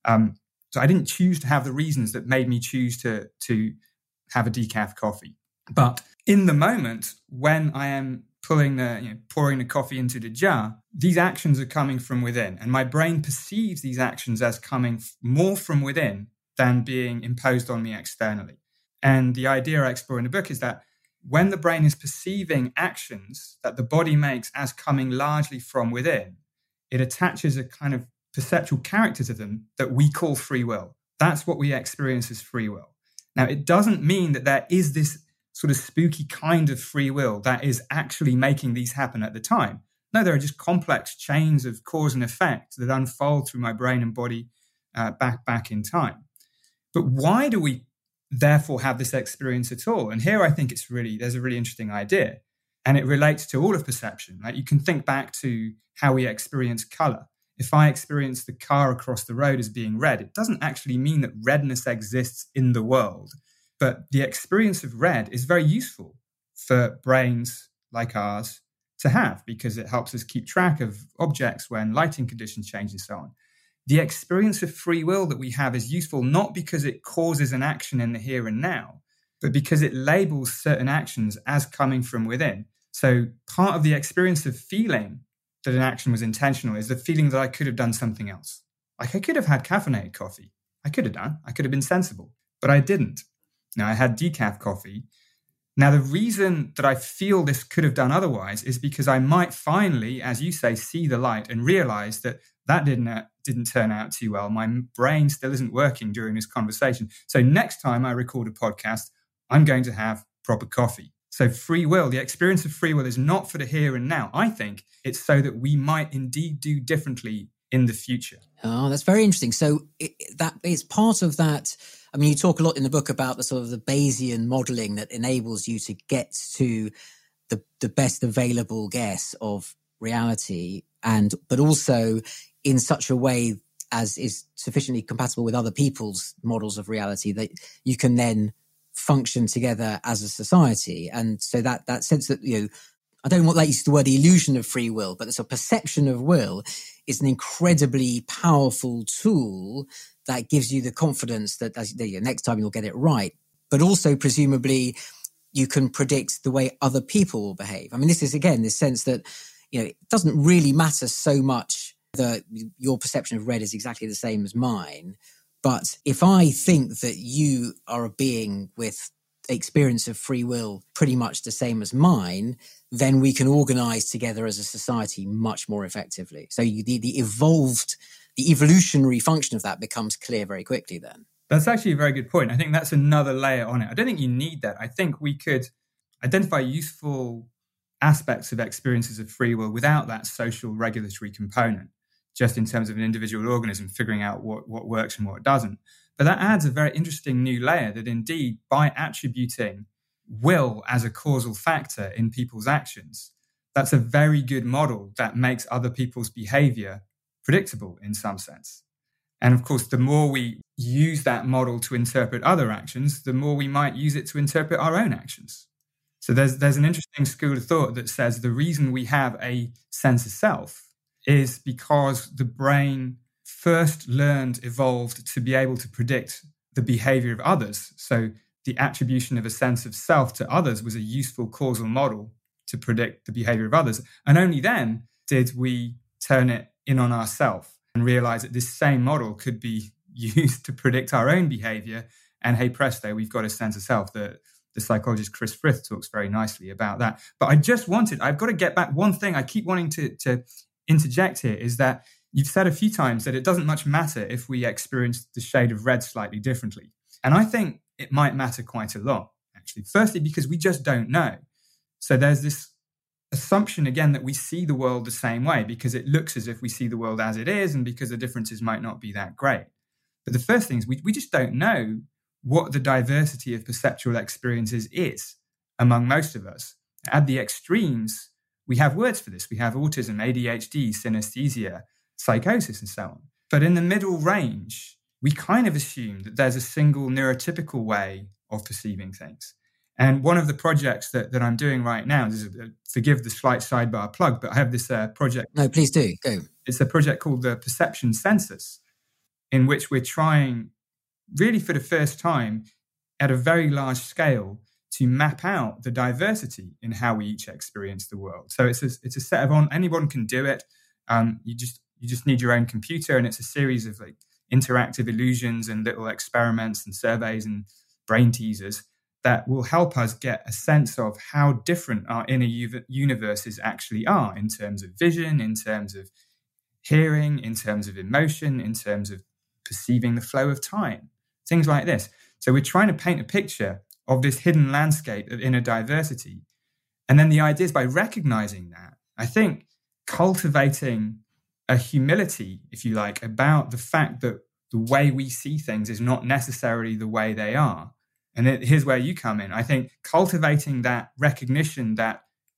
So I didn't choose to have the reasons that made me choose to have a decaf coffee. But in the moment, when I am pouring the coffee into the jar, these actions are coming from within. And my brain perceives these actions as coming more from within than being imposed on me externally. And the idea I explore in the book is that when the brain is perceiving actions that the body makes as coming largely from within, it attaches a kind of perceptual character to them that we call free will. That's what we experience as free will. Now, it doesn't mean that there is this sort of spooky kind of free will that is actually making these happen at the time. No, there are just complex chains of cause and effect that unfold through my brain and body back in time. But why do we therefore have this experience at all? And here I think there's a really interesting idea. And it relates to all of perception. Like you can think back to how we experience color. If I experience the car across the road as being red, it doesn't actually mean that redness exists in the world. But the experience of red is very useful for brains like ours to have because it helps us keep track of objects when lighting conditions change and so on. The experience of free will that we have is useful not because it causes an action in the here and now, but because it labels certain actions as coming from within. So part of the experience of feeling that an action was intentional is the feeling that I could have done something else. Like I could have had caffeinated coffee. I could have been sensible, but I didn't. Now I had decaf coffee. Now the reason that I feel this could have done otherwise is because I might finally, as you say, see the light and realize that didn't turn out too well. My brain still isn't working during this conversation. So next time I record a podcast, I'm going to have proper coffee. So free will, the experience of free will is not for the here and now. I think it's so that we might indeed do differently in the future. Oh, that's very interesting. So that it's part of that. I mean, you talk a lot in the book about the sort of the Bayesian modeling that enables you to get to the best available guess of reality, but also in such a way as is sufficiently compatible with other people's models of reality that you can then function together as a society. And so that sense that, I don't want to use the word illusion of free will, but it's a perception of will is an incredibly powerful tool that gives you the confidence that next time you'll get it right. But also, presumably, you can predict the way other people will behave. I mean, this is, again, this sense that, it doesn't really matter so much that your perception of red is exactly the same as mine. But if I think that you are a being with experience of free will pretty much the same as mine, then we can organize together as a society much more effectively. So the evolutionary function of that becomes clear very quickly then. That's actually a very good point. I think that's another layer on it. I don't think you need that. I think we could identify useful aspects of experiences of free will without that social regulatory component, just in terms of an individual organism figuring out what works and what doesn't. But that adds a very interesting new layer that indeed, by attributing will as a causal factor in people's actions, that's a very good model that makes other people's behavior predictable in some sense. And of course, the more we use that model to interpret other actions, the more we might use it to interpret our own actions. So there's an interesting school of thought that says the reason we have a sense of self is because the brain first evolved to be able to predict the behavior of others. So the attribution of a sense of self to others was a useful causal model to predict the behavior of others. And only then did we turn it in on ourselves and realize that this same model could be used to predict our own behavior. And hey, presto, we've got a sense of self. The psychologist Chris Frith talks very nicely about that. But I've got to get back. One thing I keep wanting to interject here is that you've said a few times that it doesn't much matter if we experience the shade of red slightly differently. And I think it might matter quite a lot, actually. Firstly, because we just don't know. So there's this assumption, again, that we see the world the same way because it looks as if we see the world as it is and because the differences might not be that great. But the first thing is we just don't know what the diversity of perceptual experiences is among most of us. At the extremes, we have words for this. We have autism, ADHD, synesthesia, psychosis, and so on. But in the middle range, we kind of assume that there's a single neurotypical way of perceiving things. And one of the projects that I'm doing right now, forgive the slight sidebar plug, but I have this project. No, please do. Go. It's a project called the Perception Census, in which we're trying, really for the first time, at a very large scale, to map out the diversity in how we each experience the world. So it's a set of anyone can do it. You just need your own computer, and it's a series of like interactive illusions and little experiments and surveys and brain teasers that will help us get a sense of how different our inner universes actually are in terms of vision, in terms of hearing, in terms of emotion, in terms of perceiving the flow of time, things like this. So we're trying to paint a picture of this hidden landscape of inner diversity. And then the idea is by recognizing that, I think cultivating a humility, if you like, about the fact that the way we see things is not necessarily the way they are. And here's where you come in. I think cultivating that recognition that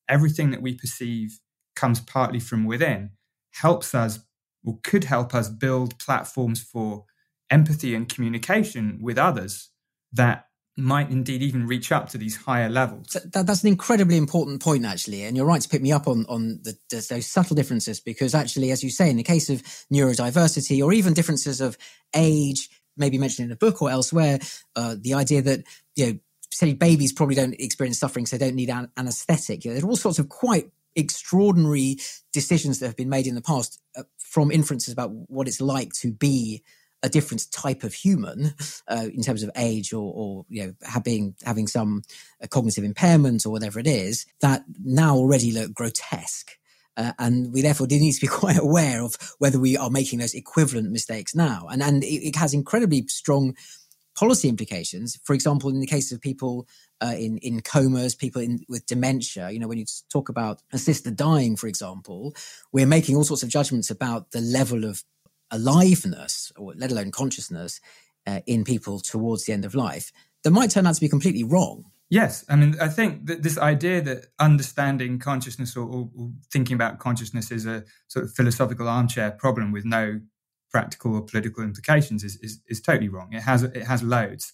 everything that we perceive comes partly from within, helps us or could help us build platforms for empathy and communication with others that might indeed even reach up to these higher levels. So that's an incredibly important point, actually. And you're right to pick me up on those subtle differences, because actually, as you say, in the case of neurodiversity or even differences of age, maybe mentioned in the book or elsewhere, the idea that, say babies probably don't experience suffering, so they don't need anesthetic. There are all sorts of quite extraordinary decisions that have been made in the past from inferences about what it's like to be a different type of human in terms of age or having some cognitive impairment or whatever it is, that now already look grotesque. And we therefore need to be quite aware of whether we are making those equivalent mistakes now. And it has incredibly strong policy implications. For example, in the case of people in comas, people with dementia, when you talk about assisted dying, for example, we're making all sorts of judgments about the level of aliveness, or let alone consciousness, in people towards the end of life that might turn out to be completely wrong. Yes. I mean, I think that this idea that understanding consciousness or thinking about consciousness is a sort of philosophical armchair problem with no practical or political implications is totally wrong. It has loads.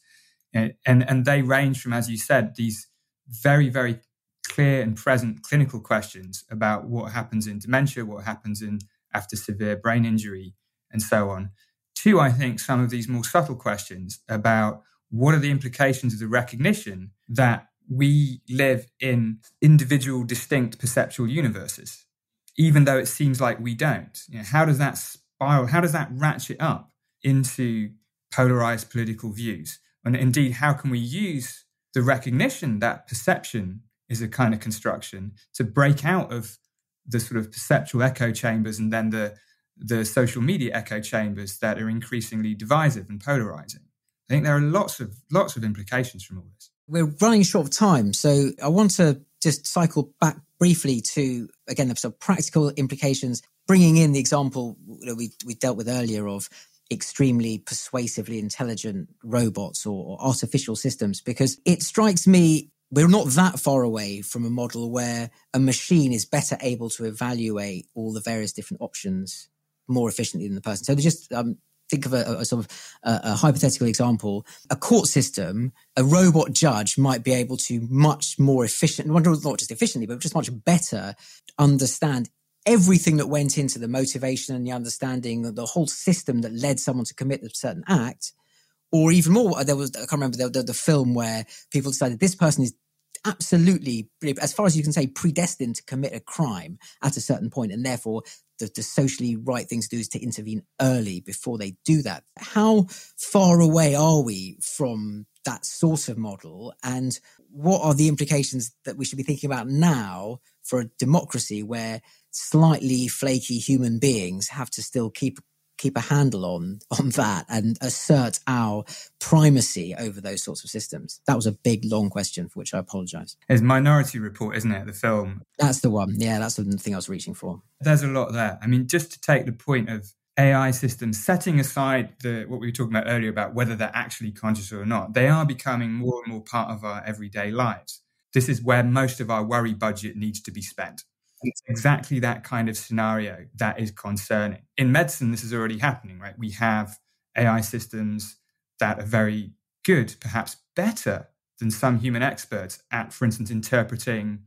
And they range from, as you said, these very, very clear and present clinical questions about what happens in dementia, what happens after severe brain injury, and so on, to, I think, some of these more subtle questions about what are the implications of the recognition that we live in individual, distinct perceptual universes, even though it seems like we don't. How does that spiral? How does that ratchet up into polarized political views? And indeed, how can we use the recognition that perception is a kind of construction to break out of the sort of perceptual echo chambers and then the social media echo chambers that are increasingly divisive and polarizing? I think there are lots of implications from all this. We're running short of time, so I want to just cycle back briefly to, again, the sort of practical implications, bringing in the example we dealt with earlier of extremely persuasively intelligent robots or artificial systems, because it strikes me we're not that far away from a model where a machine is better able to evaluate all the various different options more efficiently than the person. So just think of a sort of a hypothetical example. A court system, a robot judge might be able to much more not just efficiently, but just much better understand everything that went into the motivation and the understanding of the whole system that led someone to commit a certain act. Or even more, I can't remember the film where people decided this person is absolutely, as far as you can say, predestined to commit a crime at a certain point, and therefore the socially right thing to do is to intervene early before they do that. How far away are we from that sort of model, and what are the implications that we should be thinking about now for a democracy where slightly flaky human beings have to still keep a handle on that and assert our primacy over those sorts of systems? That was a big, long question for which I apologise. It's Minority Report, isn't it, the film? That's the one. Yeah, that's the thing I was reaching for. There's a lot there. I mean, just to take the point of AI systems, setting aside what we were talking about earlier about whether they're actually conscious or not, they are becoming more and more part of our everyday lives. This is where most of our worry budget needs to be spent. It's exactly that kind of scenario that is concerning. In medicine, this is already happening, right? We have AI systems that are very good, perhaps better than some human experts at, for instance, interpreting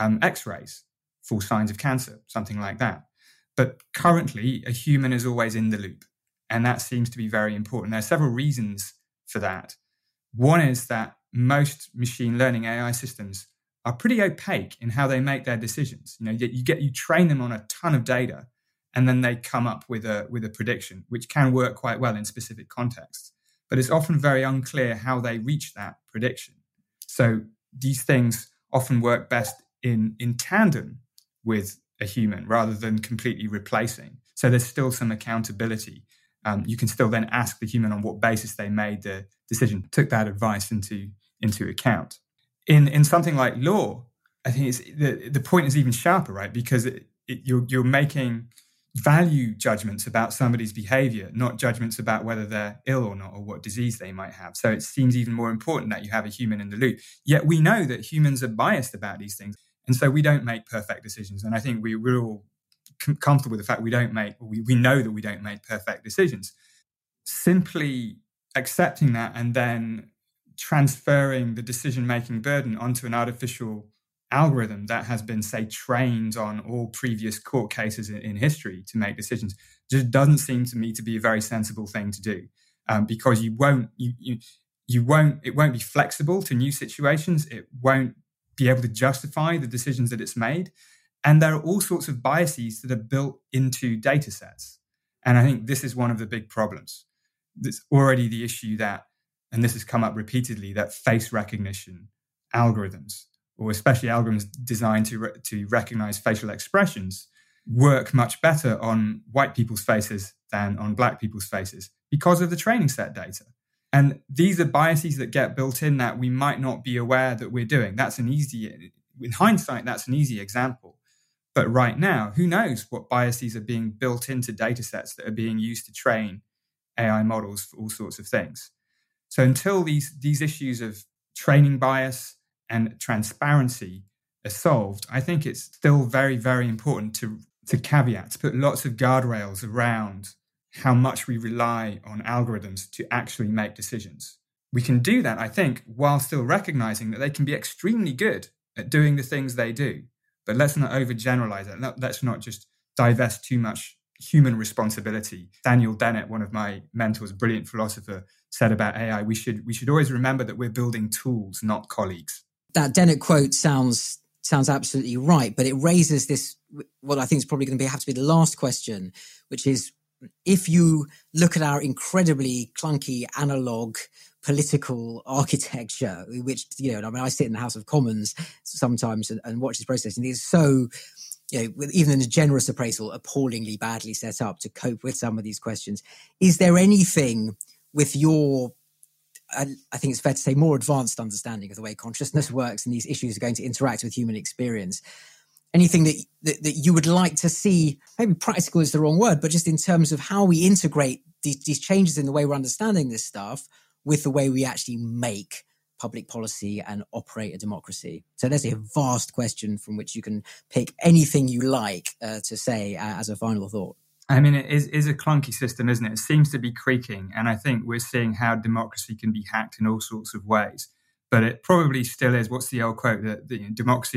X-rays for signs of cancer, something like that. But currently, a human is always in the loop, and that seems to be very important. There are several reasons for that. One is that most machine learning AI systems are pretty opaque in how they make their decisions. You train them on a ton of data, and then they come up with a prediction, which can work quite well in specific contexts. But it's often very unclear how they reach that prediction. So these things often work best in tandem with a human rather than completely replacing. So there's still some accountability. You can still then ask the human on what basis they made the decision, took that advice into account. In something like law, I think the point is even sharper, right? Because you're making value judgments about somebody's behavior, not judgments about whether they're ill or not or what disease they might have. So it seems even more important that you have a human in the loop. Yet we know that humans are biased about these things. And so we don't make perfect decisions. And I think we're all comfortable with the fact we know that we don't make perfect decisions. Simply accepting that and then transferring the decision-making burden onto an artificial algorithm that has been, say, trained on all previous court cases in history to make decisions just doesn't seem to me to be a very sensible thing to do, because it won't be flexible to new situations. It won't be able to justify the decisions that it's made. And there are all sorts of biases that are built into data sets. And I think this is one of the big problems. There's already the issue that, and this has come up repeatedly, that face recognition algorithms, or especially algorithms designed to recognize facial expressions, work much better on white people's faces than on black people's faces because of the training set data. And these are biases that get built in that we might not be aware that we're doing. In hindsight, that's an easy example. But right now, who knows what biases are being built into data sets that are being used to train AI models for all sorts of things. So until these issues of training bias and transparency are solved, I think it's still very, very important to caveat, to put lots of guardrails around how much we rely on algorithms to actually make decisions. We can do that, I think, while still recognizing that they can be extremely good at doing the things they do. But let's not overgeneralize it. Let's not just divest too much human responsibility. Daniel Dennett, one of my mentors, a brilliant philosopher, said about AI, we should always remember that we're building tools, not colleagues. That Dennett quote sounds absolutely right, but it raises this, what I think is probably going to have to be the last question, which is, if you look at our incredibly clunky analog political architecture, which, I sit in the House of Commons sometimes and watch this process, and it is so, even in a generous appraisal, appallingly badly set up to cope with some of these questions. Is there anything with your, I think it's fair to say, more advanced understanding of the way consciousness works and these issues are going to interact with human experience, anything that you would like to see, maybe practical is the wrong word, but just in terms of how we integrate these changes in the way we're understanding this stuff with the way we actually make public policy and operate a democracy? So there's a vast question from which you can pick anything you like to say as a final thought. I mean, it is a clunky system, isn't it? It seems to be creaking. And I think we're seeing how democracy can be hacked in all sorts of ways. But it probably still is. What's the old quote? That democracy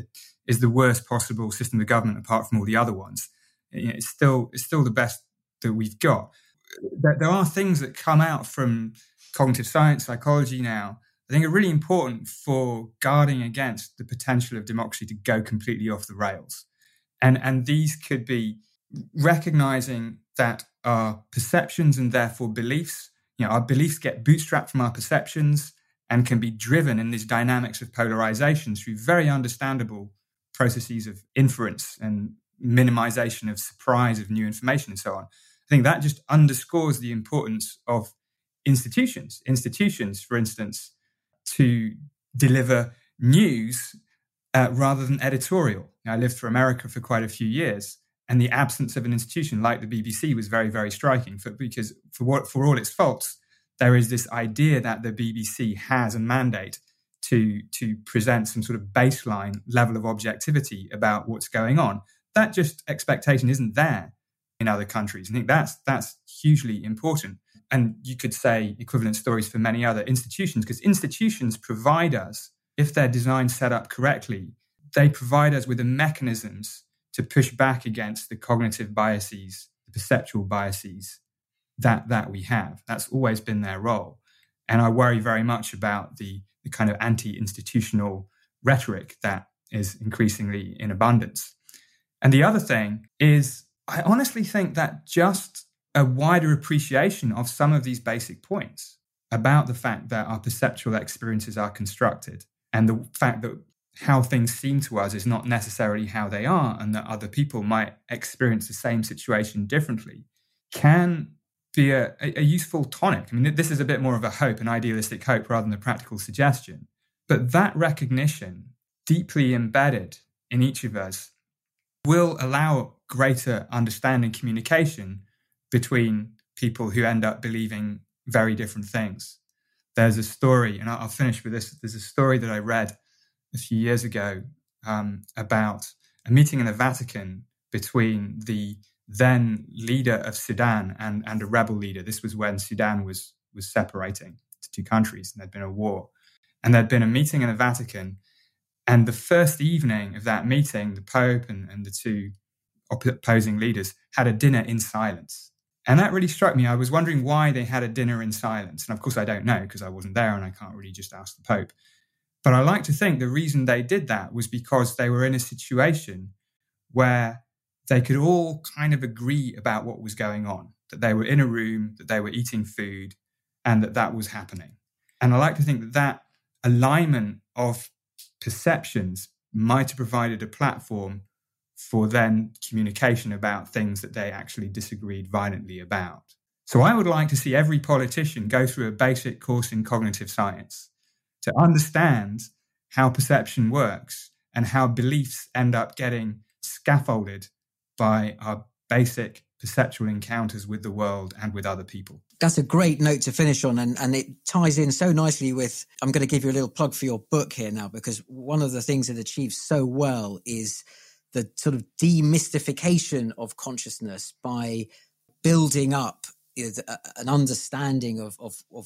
is the worst possible system of government apart from all the other ones. It's still the best that we've got. There are things that come out from cognitive science, psychology now, I think are really important for guarding against the potential of democracy to go completely off the rails. And these could be recognizing that our perceptions and therefore beliefs, our beliefs get bootstrapped from our perceptions and can be driven in these dynamics of polarization through very understandable processes of inference and minimization of surprise of new information and so on. I think that just underscores the importance of institutions, for instance, to deliver news rather than editorial. I lived for America for quite a few years, and the absence of an institution like the BBC was very, very striking because for all its faults, there is this idea that the BBC has a mandate to present some sort of baseline level of objectivity about what's going on. That just expectation isn't there in other countries. I think that's hugely important. And you could say equivalent stories for many other institutions, because institutions provide us, if they're designed set up correctly, they provide us with the mechanisms to push back against the cognitive biases, the perceptual biases that we have. That's always been their role. And I worry very much about the kind of anti-institutional rhetoric that is increasingly in abundance. And the other thing is, I honestly think that just a wider appreciation of some of these basic points about the fact that our perceptual experiences are constructed and the fact that how things seem to us is not necessarily how they are, and that other people might experience the same situation differently, can be a useful tonic. I mean, this is a bit more of a hope, an idealistic hope rather than a practical suggestion. But that recognition, deeply embedded in each of us, will allow greater understanding, communication between people who end up believing very different things. There's a story, and I'll finish with this. There's a story that I read a few years ago about a meeting in the Vatican between the then leader of Sudan and a rebel leader. This was when Sudan was separating to two countries and there'd been a war. And there'd been a meeting in the Vatican. And the first evening of that meeting, the Pope and the two opposing leaders had a dinner in silence. And that really struck me. I was wondering why they had a dinner in silence. And of course, I don't know because I wasn't there and I can't really just ask the Pope. But I like to think the reason they did that was because they were in a situation where they could all kind of agree about what was going on, that they were in a room, that they were eating food, and that was happening. And I like to think that alignment of perceptions might have provided a platform for then communication about things that they actually disagreed violently about. So I would like to see every politician go through a basic course in cognitive science to understand how perception works and how beliefs end up getting scaffolded by our basic perceptual encounters with the world and with other people. That's a great note to finish on, and it ties in so nicely with, I'm going to give you a little plug for your book here now, because one of the things it achieves so well is the sort of demystification of consciousness by building up an understanding of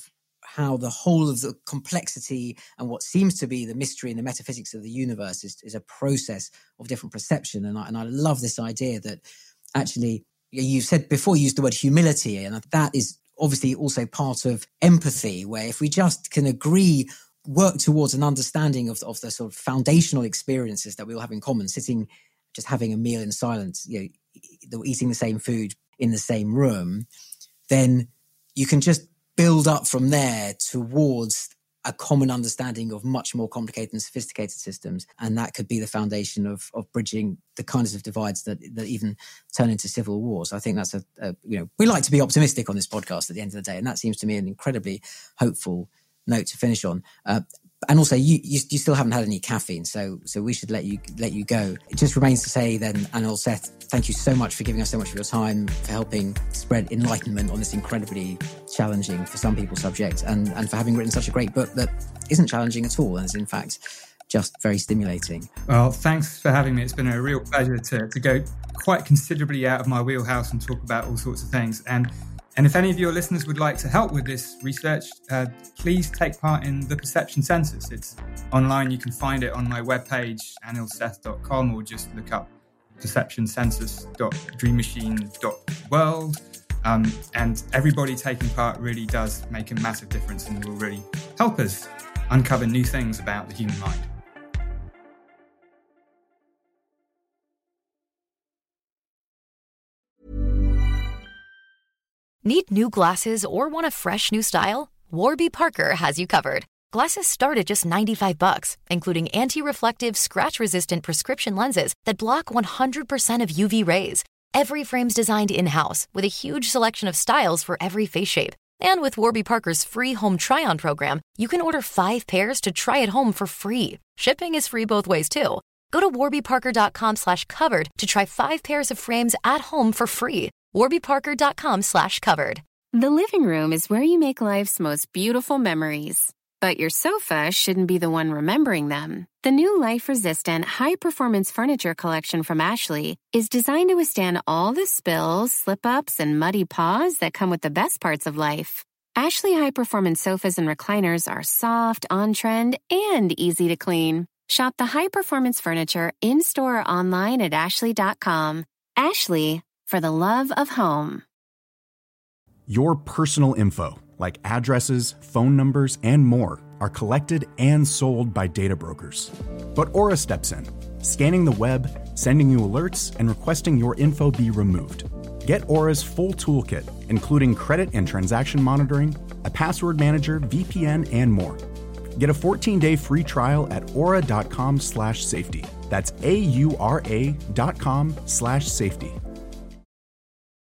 how the whole of the complexity and what seems to be the mystery and the metaphysics of the universe is a process of different perception. And I love this idea that actually, you said before, you used the word humility, and that is obviously also part of empathy, where if we just can agree, work towards an understanding of the sort of foundational experiences that we all have in common, sitting, just having a meal in silence, eating the same food in the same room, then you can just build up from there towards a common understanding of much more complicated and sophisticated systems. And that could be the foundation of bridging the kinds of divides that even turn into civil wars. I think that's we like to be optimistic on this podcast at the end of the day. And that seems to me an incredibly hopeful note to finish on. And also, you still haven't had any caffeine, so we should let you go. It just remains to say then, Anil, Seth, thank you so much for giving us so much of your time, for helping spread enlightenment on this incredibly challenging, for some people, subject, and for having written such a great book that isn't challenging at all and is in fact just very stimulating. Well, thanks for having me. It's been a real pleasure to go quite considerably out of my wheelhouse and talk about all sorts of things. And if any of your listeners would like to help with this research, please take part in the Perception Census. It's online. You can find it on my webpage, anilseth.com, or just look up perceptioncensus.dreammachine.world. And everybody taking part really does make a massive difference and will really help us uncover new things about the human mind. Need new glasses or want a fresh new style? Warby Parker has you covered. Glasses start at just $95, including anti-reflective, scratch-resistant prescription lenses that block 100% of UV rays. Every frame's designed in-house with a huge selection of styles for every face shape. And with Warby Parker's free home try-on program, you can order 5 pairs to try at home for free. Shipping is free both ways, too. Go to warbyparker.com/covered to try 5 pairs of frames at home for free. warbyparker.com/covered. The living room is where you make life's most beautiful memories. But your sofa shouldn't be the one remembering them. The new life-resistant, high-performance furniture collection from Ashley is designed to withstand all the spills, slip-ups, and muddy paws that come with the best parts of life. Ashley high-performance sofas and recliners are soft, on-trend, and easy to clean. Shop the high-performance furniture in-store or online at ashley.com. Ashley, for the love of home. Your personal info, like addresses, phone numbers, and more, are collected and sold by data brokers. But Aura steps in, scanning the web, sending you alerts, and requesting your info be removed. Get Aura's full toolkit, including credit and transaction monitoring, a password manager, VPN, and more. Get a 14-day free trial at aura.com/safety. That's AURA.com/safety.